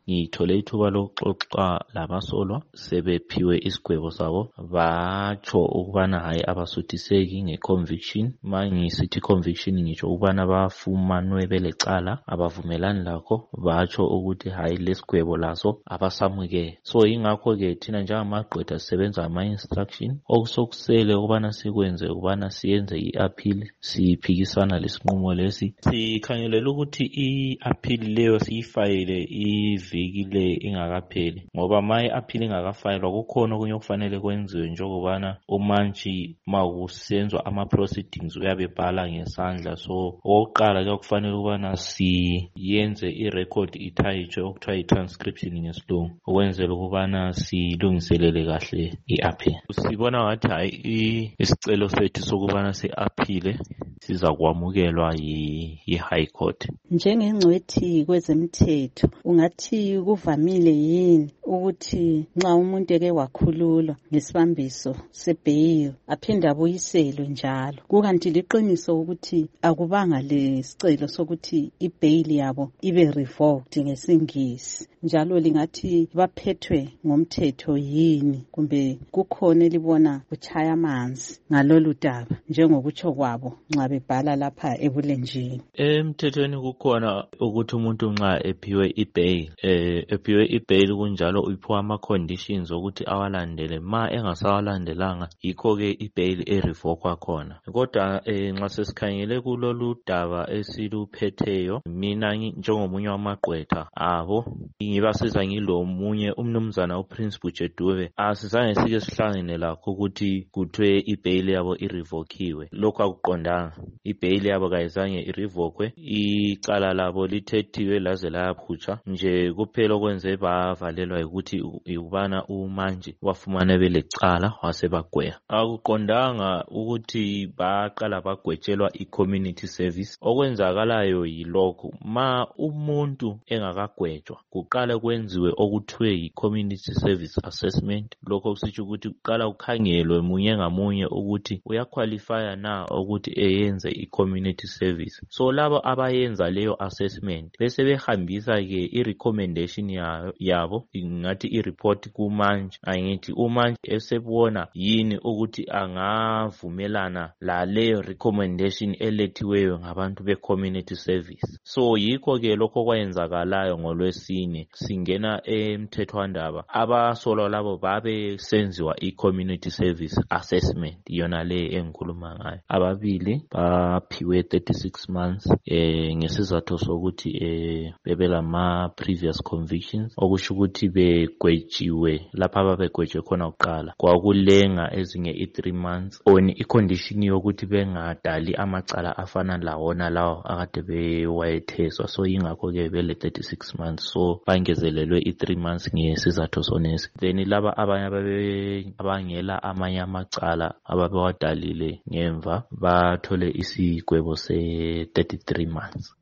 ngithole ithuba lokuxoxa labasolwa sebephiwe isigwebo sabo, batsho ukubana hayi abasuthiseki nge-conviction. Ma ngisithi conviction ngitsho ukubana bafumanwe belecala, abavumelani lakho, batsho ukuthi hayi lesigwebo laso abasamukele. So ingakho-ke thina njengamagqwetha sisebenza ama-instruction, okusokusele ukubana sikwenze ukubana siyenze i-appeal, siphikisana lesinqumo lesi. Sikhangelela ukuthi i-appeal leyo siyifayile iviki le ingakapheli, ngoba ma i-appeal ingakafayilwa kukhona okunye okufanele kwenziwe, njengobana umantshi ma kusenzwa ama-proceedings uyabe bhala ngesandla. So okokuqala ke kufanele ukubana siyenze i-record ithayitshwe, okuthiwa i-transcription ngesilungu, ukwenzela ukubana silungiselele kahle i-appeal. Sibona ngathi hayi isicelo sethu sokubana si-appeal siza kwamukelwa yi-high court. Njengengcwethi kwezemthetho, ungathi kuvamile yini ukuthi nxa umuntu eke wakhululwa ngesibambiso sebail aphinde abuyiselwe njalo, kukanti liqiniso ukuthi akubanga lesicelo sokuthi ibail yabo ibe revoked ngesingisi, njalo lingathi baphethwe ngomthetho yini, kumbe kukhona elibona kuchaya amanzi ngalolu daba njengokutsho kwabo nxa bebhala lapha ebulenjini? Emthethweni kukhona ukuthi umuntu nxa ephiwe ibail, eh ephiwe ibail kunjalo uphiwa ama-conditions ukuthi awalandele. Ma engasawalandelanga yikho-ke ibail erevokwa khona. Kodwa eh nxa sesikhangele kulolu daba esiluphetheyo, mina njengomunye wamagqwetha abo ngibasiza ngilo munye umnumzana uPrince Bujedube, asizange sike sihlangene lakho ukuthi kuthiwe ibail yabo irevokiwe. Lokho akuqondanga, ibail yabo kayizange irevokwe, icala labo lithethiwe laze laphutsha. Nje kuphela okwenze bavalelwa ukuthi ukubana umantshi wafumana belecala wasebagweya. Akuqondanga ukuthi baqala bagwetshelwa i-community service. Okwenzakalayo yilokho, ma umuntu engakagwetshwa kuqala kwenziwe okuthiwe yi-community service assessment. Lokho kusitsho ukuthi kuqala ukhangelwe munye ngamunye ukuthi uyaqualifya na ukuthi eyenze i-community service. So labo abayenza leyo assessment bese behambisa ke i-recommendation yabo, ngathi i-report kumantshi, angithi umantshi esebona yini ukuthi angavumelana la leyo recommendation elethiweyo ngabantu be-community service. So yikho ke lokho kwayenzakalayo ngolwesine singena emthethwandaba, abasolwa labo babe senziwa i-community service assessment, yona le engikhuluma ngayo. Ababili baphiwe thirty-six months eh ngesizathu sokuthi eh bebelama previous convictions, okusho ukuthi begwetshiwe lapha ababegwetshwe khona uqala kwakulenga ezinye i-three months on i-condition yokuthi bengadali amacala afana lawona lawo akade bewayetheswa. So yingakho ke bele thirty-six months, so bangezelelwe i-three months ngesizathu sonesi. Then laba abanye abangela amanye amacala ababewadalile ngemva bathole isigwebo se thirty-three months.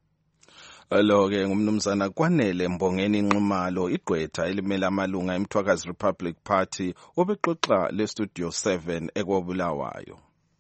Lo-ke ngumnumzana Kwanele Mbongeni Nxumalo, igqwetha elimele amalunga eMthwakazi Republic Party, obexoxa le-Studio seven ekwabulawayo.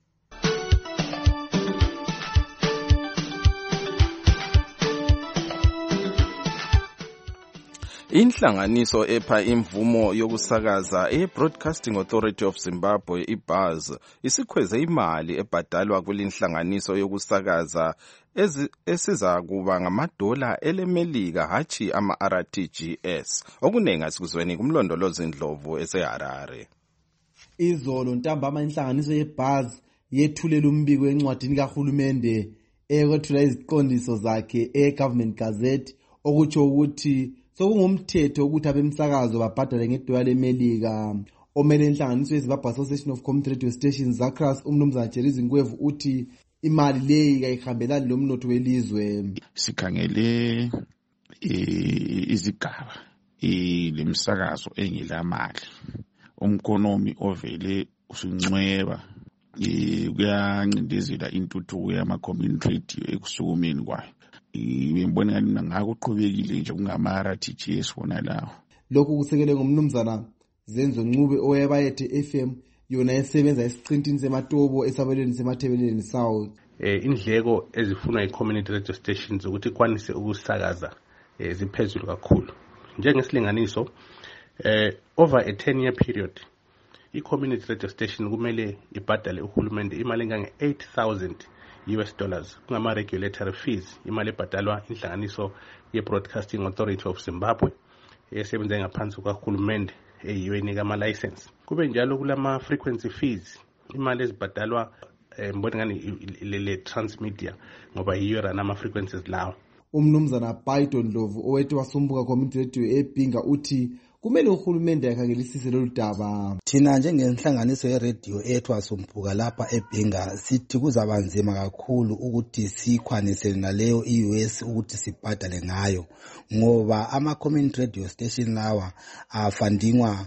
Inhlanganiso epha imvumo yokusakaza e-Broadcasting Authority of Zimbabwe, I B A Z, isikhweze imali ebhadalwa kulinhlanganiso yokusakaza esiza kuba ngamadola elemelika hatshi ama-R T G S. Okunengi asikuzweni kumlondolozi Ndlovu eseHarare. Izolo ntambama inhlanganiso ye-B A Z yethulela umbiko encwadini kahulumende ekwethula iziqondiso zakhe e-Government Gazette, okutsho ukuthi sokungumthetho ukuthi abemsakazo babhadale ngedola lemelika. Omele inhlanganiso yeZimbabwe Association of Community Radio Stations ZACRAS, umnumzana Jerry Ngwevu, uthi imali leyi kayihambelani lomnotho welizwe. Sikhangele izigaba lemsakazo engelamali, umkonomi ovele usuncweba kuyancindezela intuthuko yama-community radio ekusukumeni kwayo. Ngibona ngani ngakuqhubekile nje kungama-R T G S wona lawo. Lokhu kusekele ngomnumzana Zenzo Ncube owayebayethe F M, yona esebenza esiqintini sematobo esabelweni semathebeleni South. Eh indleko ezifuna i-community radio stations ukuthi kwanise ukusakaza eh ziphezulu kakhulu. njengesilinganiso eh over a ten year period i-community radio station kumele ibhadale uhulumende imali engange eight thousand U S dollars kungama regulatory fees, imali ebhadalwa inhlanganiso ye-Broadcasting Authority of Zimbabwe esebenza ngaphansi kukahulumende eyiyo enika ama-license. Kube njalo kulama frequency fees, imali ezibhadalwa mbona ngani le transmedia ngoba yiyo rana ama-frequencies lawo. Umnumzana Python Ndlovu owethi wasumbuka community radio eBhinga uthi kumele uhulumende akhangelisise lolu daba. Thina njengenhlanganiso ye-radio ethu wasumbuka lapha eBhinga sithi kuzabanzima kakhulu ukuthi sikhwanise naleyo i-U S ukuthi sibhadale ngayo ngoba ama-community radio station lawa afundingwa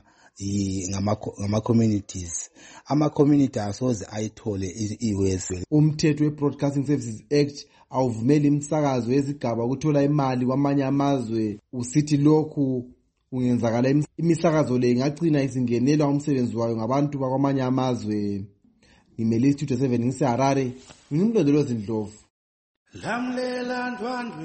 ngama-communities. Ama-community asoze ayithole i-U S. Umthetho we-Broadcasting Services Act awuvumeli imisakazo yezigaba ukuthola imali kwamanye amazwe. Usithi lokhu ungenzakala imisakazo le ingagcina isingenelwa umsebenzi wayo ngabantu bakwamanye amazwe. Ngimele Studio seven ngiseHarare, ngimlondolozi Ndlovu. Lamlela ndwandwe,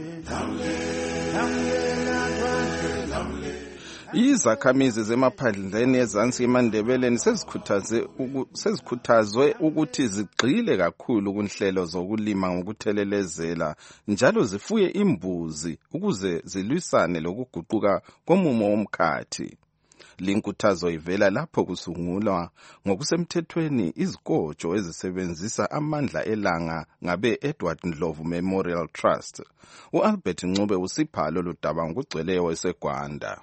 lamlela ndwandwe, lamlela. Izakhamizi zemaphandleni ezansi eMandebeleni sezikhuthaze sezikhuthazwe ukuthi zigxile kakhulu kunhlelo zokulima ngokuthelelezela njalo zifuye imbuzi ukuze zilwisane lokuguquka komumo womkhathi. Linkuthazo ivela lapho kusungulwa ngokusemthethweni izikotsho ezisebenzisa amandla elanga ngabe Edward Ndlovu Memorial Trust. U-Albert Ncube usiphalo ludaba ngokugcweleyo waseGwanda.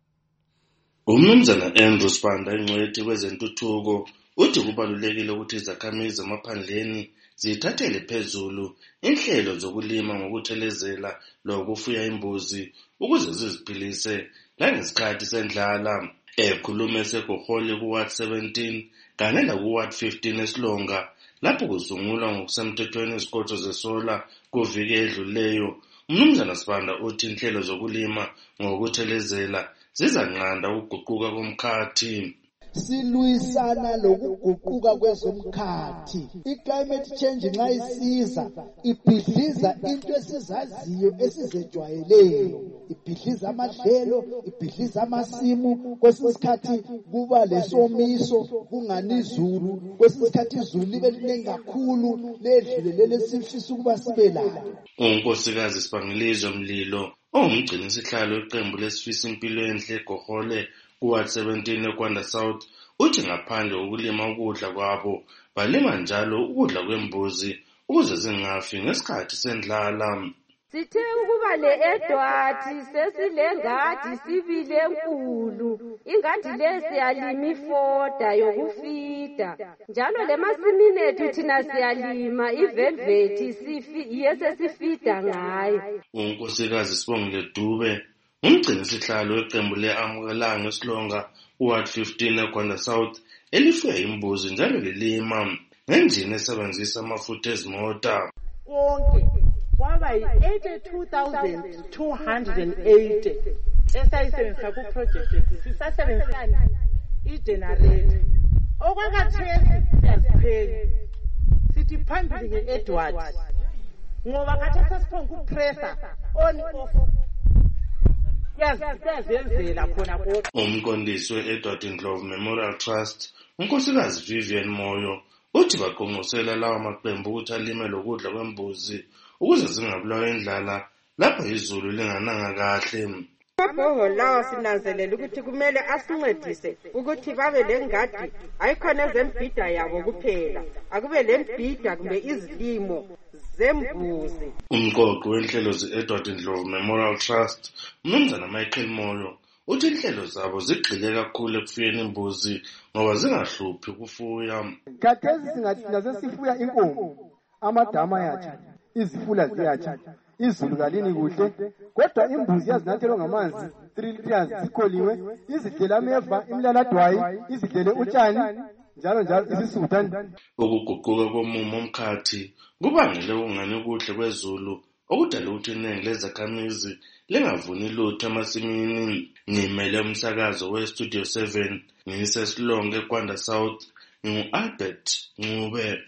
Umnumzana Andrew Spanda ingcwethi kwezentuthuko uthi kubalulekile ukuthi izakhamizi zamaphandleni zithathele phezulu inhlelo zokulima ngokuthelezela lokufuya imbuzi ukuze ziziphilise nangesikhathi sendlala. Ekhulume eseGohole ku-Ward seventeen kanye naku-Ward fifteen eSilonga lapho kusungulwa ngokusemthethweni izikotsho zesola kuviki edluleyo. Umnumzana Spanda uthi inhlelo zokulima ngokuthelezela zizanqanda ukuguquka komkhathi. Silwisana lokuguquka kwezomkhathi. I-climate change nxa isiza ibhidliza into esizaziyo esizejwayeleyo. Ibhidliza amadlelo, ibhidliza amasimu, kwesinye isikhathi kuba lesomiso kungani izulu, kwesinye isikhathi izulu libe linengi kakhulu ledlulele lesifisa ukuba sibe lalo. Unkosikazi Sibangilizwe Mlilo ongumgcini isihlalo weqembu lesifisa impilo enhle eGohole ku-Ward seventeen eKwanda South uthi ngaphandle kokulima ukudla kwabo balima njalo ukudla kwembuzi ukuze zingafi ngesikhathi sendlala. Sithe ukuba le-Edward sesilengadi sibile enkulu, ingadi le siyalima ifoda yokufida njalo lemasimini ethu thina siyalima ivelvethi sifi yesesifida ngayo. Unkosikazi Sibongile Dube umgcini isihlalo weqembu le-Amukelanga eSilonga ku-Ward fifteen eKwanda South elifuya imbuzi njalo lilima ngenjini esebenzisa amafutha ezimota. Konke kwaba yi-eighty-two thousand two hundred eighty esayisebenzisa kuprojekthi sisasebenzisana igenerator. Okwakathesi siyaziphenya sithi phambili nge-Edward ngoba khathesi sesiphonga ukupressa on off. Umqondisi we-Edward Ndlovu Memorial Trust unkosikazi Vivian Moyo uthi baqonqosela lawa maqembu ukuthi alime lokudla kwembuzi ukuze zingabulawa indlala lapho izulu lingananga kahle. Amabhoho lawa sinanzelela ukuthi kumele asincedise ukuthi babe lengadi ayikhona ezembhida yabo kuphela, akube lembhida kumbe izilimo zembuzi. Umqoqo wenhlelo ze-Edward Ndlovu Memorial Trust umnumzana Michael Moyo uthi inhlelo zabo zigxile kakhulu ekufuyeni imbuzi ngoba zingahluphi ukufuya. Khathesi singathi nasesifuya inkomo, amadama yatsha, izifula ziyatsha, izulu kalini kuhle, kodwa imbuzi yazinathelwa ngamanzi three liters zikholiwe, izidlela ameva, imlaladwayi, izidlele utshani njalo njalo isisutani. Ukuguquka komumo womkhathi kubangele ukungani okuhle kwezulu okudala ukuthi iningi lezakhamizi lingavuni lutho emasimini. Ngimele umsakazo we-Studio seven ngiseSilonga eKwanda South ngu-Albert Ncube.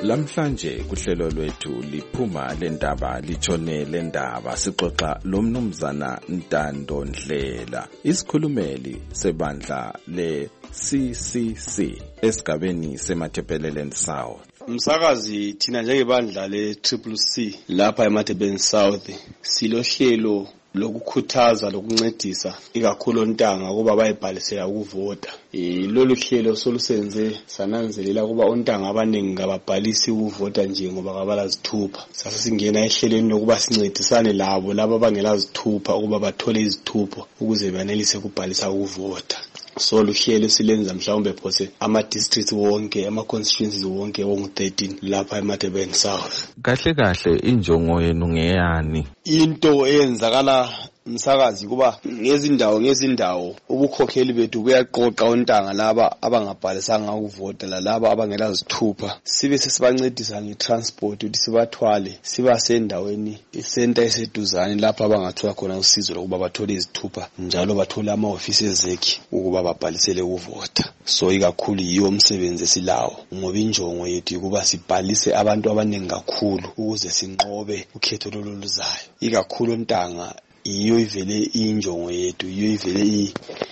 Lamhlanje kuhlelo lwethu liphuma lendaba litshone lendaba sixoxa lomnumzana Ntando Ndlela, isikhulumeli sebandla le C C C esigabeni seMatabeleland South. Msakazi, thina njengebandla le Triple C lapha eMatabeleland South silohlelo lokukhuthaza lokuncedisa ikakhulu ontanga kuba bayibhalisela ukuvota. Eh lolu hlelo solusenze sananzelela kuba ontanga abaningi ngababhalisi ukuvota nje ngoba kabalazithupha. Sase singena ehlelweni lokuba sincedisane labo laba abangelazithupha ukuba bathole izithupho ukuze banelise ukubhalisa ukuvota. So luhlelo silenza mhlawumbe phose ama districts wonke ama constituencies wonke wonke thirteen lapha eMatabeleland South. Kahle kahle injongo yenu ngeyani? Into eyenzakala msakazi kuba ngezindawo ngezindawo ubukhokheli bethu buyaqoqa ontanga laba abangabhalisanga ukuvota lalaba abangelazithupha, sibe sesibancedisa ngetransport ukuthi sibathwale sibase endaweni isenta eseduzane lapha abangathola khona usizo lokuba bathole izithupha njalo bathole ama offices ezekhi ukuba babhalisele ukuvota. So ikakhulu yiyo umsebenzi esilawo ngoba injongo yethu ukuba sibhalise abantu abaningi kakhulu ukuze sinqobe ukhetho loluzayo. Ikakhulu ontanga iyo ivele injongo yethu, iyo ivele i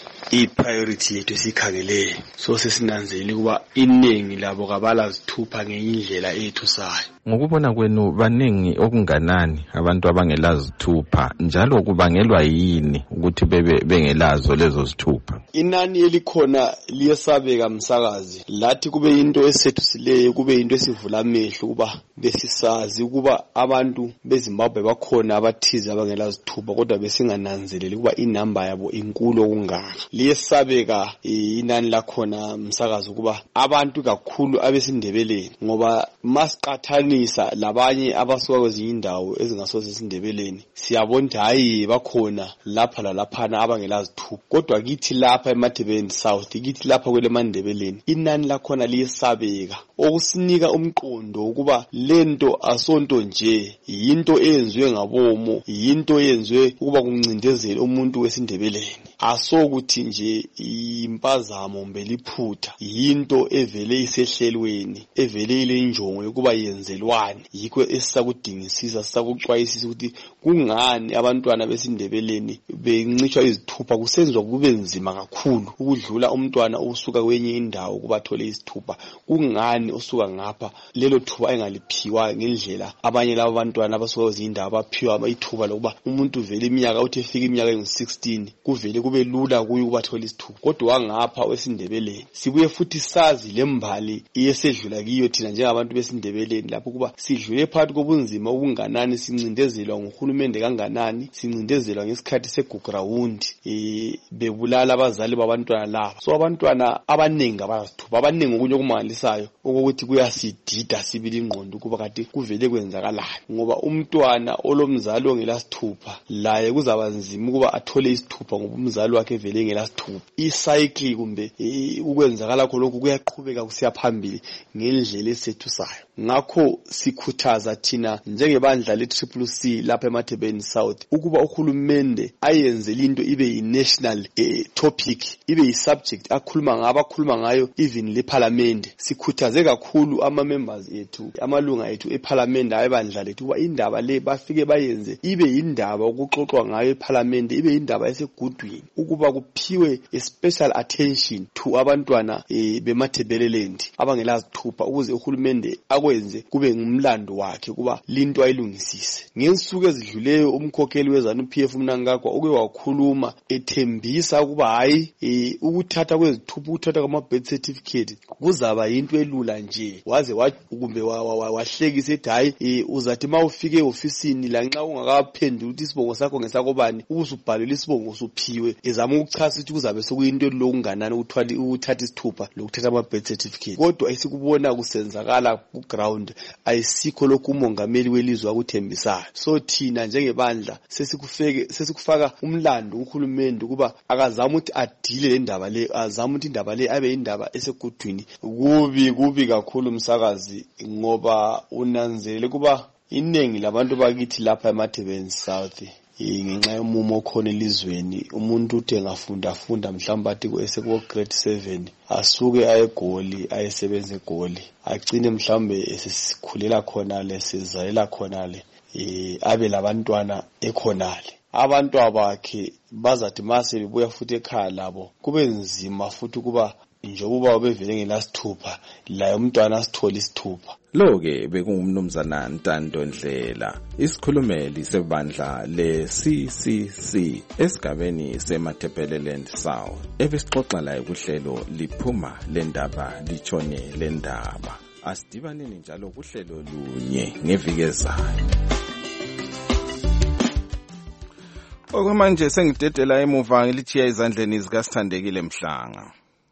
i priority yethu esikhangeleyo. So sesinanzele kuba iningi labo kabalazithupha ngeindlela ethu sayo. Ngokubona kwenu baningi okunganani abantu abangelazithupha njalo kubangelwa yini ukuthi bebe bengelazo lezo zithupha? Inani elikhona liyesabeka msakazi, lathi kube into esethusileyo, kube into esivula amehlo kuba besisazi ukuba abantu beZimbabwe bakhona abathize abangelazithupha kodwa besingananzeleli kuba inamba yabo inkulu okungaka. Liyesabeka inani lakhona msakazi kuba abantu kakhulu abesindebeleni ngoba masiqathani labanye abasuka kwezinye indawo ezingasoze sindebeleni siyabona hayi bakhona lapha lalaphana abangelazithupha, kodwa kithi lapha eMatabeleland South, kithi lapha kwele Mandebeleni inani lakhona liyesabeka, okusinika umqondo ukuba lento asonto nje, yinto eyenziwe ngabomo, yinto eyenziwe ukuba kuncindezele umuntu wesindebeleni, asokuthi nje impazamo mbeliphutha, yinto evele isehlelweni, evele ile injongo yokuba yenzelwani. Yikho esisakudingisisa sisakuxwayisisa ukuthi kungani abantwana besindebeleni bencishwa izithupha, kusenzwa kube nzima kakhulu ukudlula umntwana osuka kwenye indawo kuba thole izithupha. Kungani osuka ngapha lelo thuba engaliphiwa ngendlela abanye labo abantwana abasuka kwezinye indawo baphiwa ithuba lokuba umuntu vele iminyaka uthi efika iminyaka engu sixteen kuvele kube lula kuye ukuba thole izithupha, kodwa ngapha wesindebeleni sibuye futhi sazi lembali iyesedlula kiyo thina njengabantu besindebeleni lapho kuba sidlule phakathi kobunzima obunganani, sincindezelwa nguhulumende kanganani, sincindezelwa ngesikhathi seguground eh bebulala abazali babantwana laba. So abantwana abanengi abazithupha, abanengi okunye okumangalisayo ukuthi kuyasidida sibili ingqondo kuba kade kuvele kwenzakalani ngoba umntwana olomzali ongelasithupha laye kuzaba nzima ukuba athole isithupha ngoba umzali wakhe vele engelasithupha. I-cycle kumbe ukwenzakala khona lokhu kuyaqhubeka kusiya phambili ngendlela esethusayo. Ngakho sikhuthaza thina njengebandla le Triple C lapha eMatabeleland South ukuba uhulumende ayenze into ibe yi-national eh, topic, ibe yi-subject akhuluma ngaba akhuluma ngayo even le parliament. Sikhuthaze kakhulu ama members ethu, amalunga ethu eparliament ayebandla lethu kuba indaba le bafike bayenze ibe indaba ukuxoxwa ngayo eparliament, ibe indaba esegudwini ukuba kuphiwe a special attention to abantwana eh, beMatabeleland abangelazithupha ukuze uhulumende akwenze kube ngumlando wakhe kuba linto ayilungisise. Ngensuku ezidluleyo umkhokheli wezanu P F uMnangagwa uke wakhuluma ethembisa ukuba hayi e, ukuthatha kwezithupha, ukuthatha kwama birth certificate kuzaba yinto elula nje, waze kumbe wahlekisa ethi hayi e, uzathi mawufike eofisini la nxa ungakaphendula ukuthi isibongo sakho ngesakobani ubusubhalele isibongo usuphiwe, ezama ukuchasa ukuthi kuzabe sekuyinto elokunganani ukuthwala ukuthatha isithupha lokuthatha ama birth certificate. Kodwa isikubona kusenzakala ku ground ayisikho lokhu umongameli welizwe akuthembisayo. So thina njengebandla sesikufeke sesikufaka umlando uhulumende kuba akazama ukuthi adile le ndaba le, azama ukuthi indaba le abe indaba esegudwini. Kubi kubi kakhulu msakazi ngoba unanzele kuba iningi labantu bakithi lapha eMatabeleland South ngenxa yomumo okhona elizweni. Umuntu uthi engafunda funda mhlawumbe athi esekuwo grade seven asuke aye eGoli ayesebenza eGoli agcine mhlawumbe esesikhulela khona le sizalela khona le eh abe labantwana ekhonale. Abantu abakhe bazathi mase bebuya futhi ekhaya labo kube nzima futhi kuba njengoba bevele ngelasithupha la umntwana asithola isithupha. Lo-ke bekungumnumzana Ntando Ndlela, isikhulumeli sebandla le-C C C esigabeni seMatabeleland South, ebesixoxa laye kuhlelo liphuma lendaba litshone lendaba. Asidibaneni njalo kuhlelo lunye ngeviki ezayo. Okwamanje sengidedela emuva ngilithiya izandleni zikaSithandekile Mhlanga.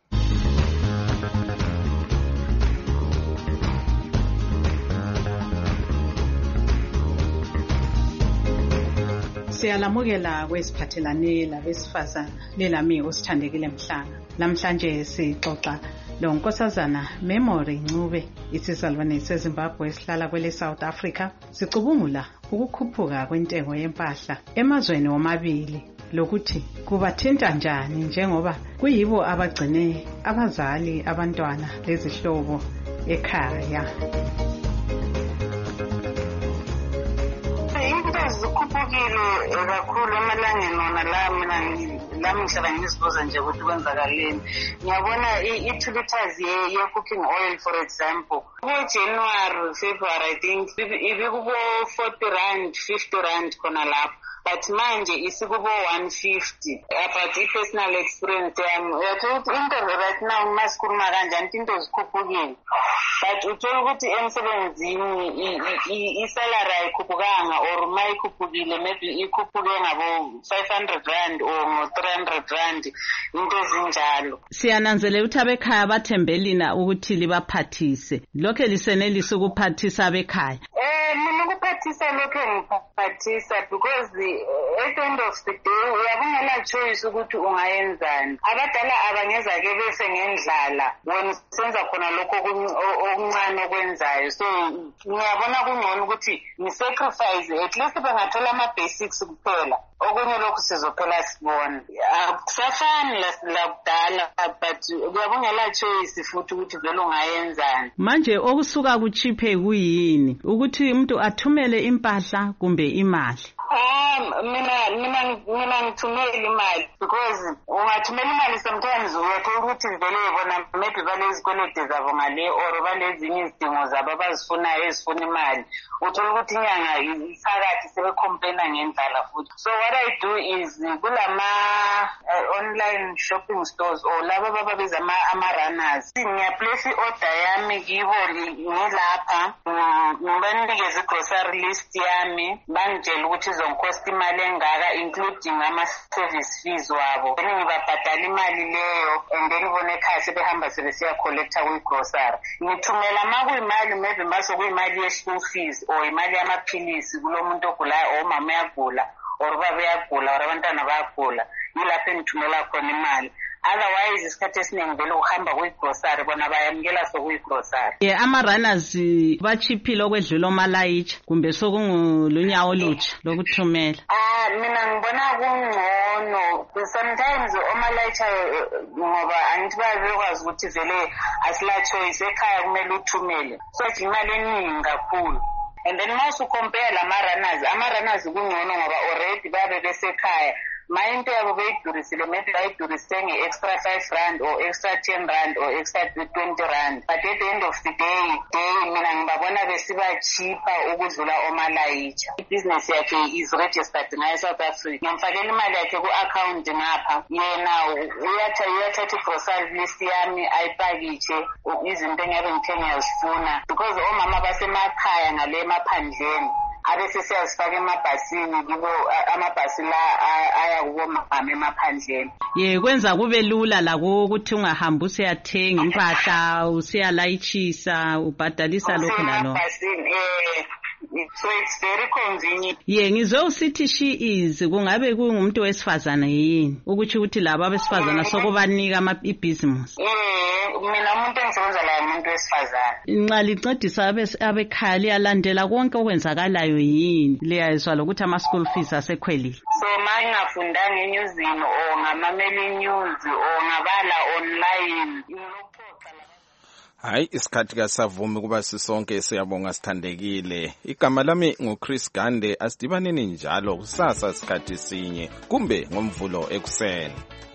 Siyalamukela kwesiphathelane labesifazana lelami uSithandekile Mhlanga. Namhlanje sixoxa lo nkosazana Memory Ncube, isizalwane seZimbabwe esihlala kwele South Africa. Sicubungula ukukhuphuka kwentengo yempahla emazweni omabili lokuthi kubathinta njani njengoba kuyibo abagcine abazali abantwana lezihlobo ekhaya. Zikhuphukile kakhulu emalangeni wona la mina la ngihlala ngisibuza nje ukuthi kwenzakaleni. Ngiyabona i-two liters ye-cooking oil for example ku-January, February I think ibikubo forty rand, fifty rand khona lapho. But manje isikubo one fifty. About i-personal experience yami uyathola ukuthi into right now masikhuluma kanjani into zikhuphukile. But uthola ukuthi emsebenzini i-salary ayikhuphukanga or ma ikhuphukile maybe ikhuphuke ngabo five hundred rand or three hundred rand into ezinjalo. Siyananzelela ukuthi abekhaya bathembelina ukuthi libaphathise. Lokho lisenelisa ukuphathisa abekhaya. Eh mina ukuphathisa lokho ngiphathisa because at the end of the day uyabungela choice ukuthi ungayenzani. Abadala abangeza ke bese ngendlala wena senza khona lokho okuncane okwenzayo. So ngiyabona kungcono ukuthi ni sacrifice at least bangathola ama basics kuphela. Okunye lokho sizophela sibona. Akusafani lakudala but uyabungela choice futhi ukuthi vele ungayenzani. Manje okusuka kuchiphe kuyini ukuthi umuntu athumele impahla kumbe imali? Um, mina mina mina ngithumela imali because ungathumela imali sometimes uyathola ukuthi vele bona maybe balezikwelede zabo ngale or balezinye izidingo zabo abazifunayo ezifuna imali. Uthola ukuthi inyanga isakathi sebecomplaina ngendlala futhi. So what I do is kulama uh, online shopping stores or laba bababiza ama ama runners. Ngiyaplace order yami kibo ngilapha ngibanikeza grocery list yami bangitshela ukuthi izonkosta imali engaka including ama service fees wabo. Then ngibabhadala imali leyo and then bona ekhaya sebehamba sebesiya collector kwi grocery. Ngithumela makuyimali maybe maso kuyimali ye school fees or imali yamaphilisi kulomuntu ogulayo or mama yagula or baba yagula or abantwana bayagula yilapho engithumela khona imali. Otherwise isikhathi esiningi vele uhamba kuyigrocery bona bayamukela sokuyigrocery. Yeah, ama runners bachiphile okwedlula omalayicha kumbe sokungulunyawo olutsha lokuthumela. Ah mina ngibona kungcono sometimes omalayicha ngoba angithi bayakwazi ukuthi vele asila choice ekhaya kumele uthumele. So imali eningi kakhulu. And then mase compare ama runners, ama runners kungcono ngoba already babe besekhaya. Mayinto yabo beyidurisile maybe bayidurise nge-extra five rand or extra ten rand or extra twenty rand. But at the end of the day, day mina ngibabona besiba cheaper ukudlula omalayicha. Business yakhe is registered ngayo South Africa. Ngiyamfakela imali yakhe ku-account ngapha. Yena uyatha uyathatha i-grocery list yami ayipakitshe izinto engabe ngithe ngiyazifuna. Because omama basemakhaya ngale emaphandleni abese siyazifaka emabhasini kibo amabhasi la aya kubo mama emaphandleni. Ye kwenza kube lula la ukuthi ungahamba usiyathenga impahla usiyalayitshisa ubhadalisa lokho nalo. Eh eSwatini, so it's very convenient. Ye ngizwe usithi she is kungabe kungumuntu wesifazana yini ukuthi ukuthi labo abesifazana sokubanika ama ibhizimusi. Eh mina umuntu engisebenza la umuntu wesifazana. Nxa lincedisa abekhaya liyalandela konke okwenzakalayo yini liyazwa lokuthi ama school fees asekhwelile. So mangafundanga enyuzini o ngamameli news o ngabala online. Hayi isikhathi kasavumi kuba sisonke siyabonga sithandekile. Igama lami nguChris Gande, asidibaneni njalo kusasa isikhathi sinye kumbe ngomvulo ekuseni.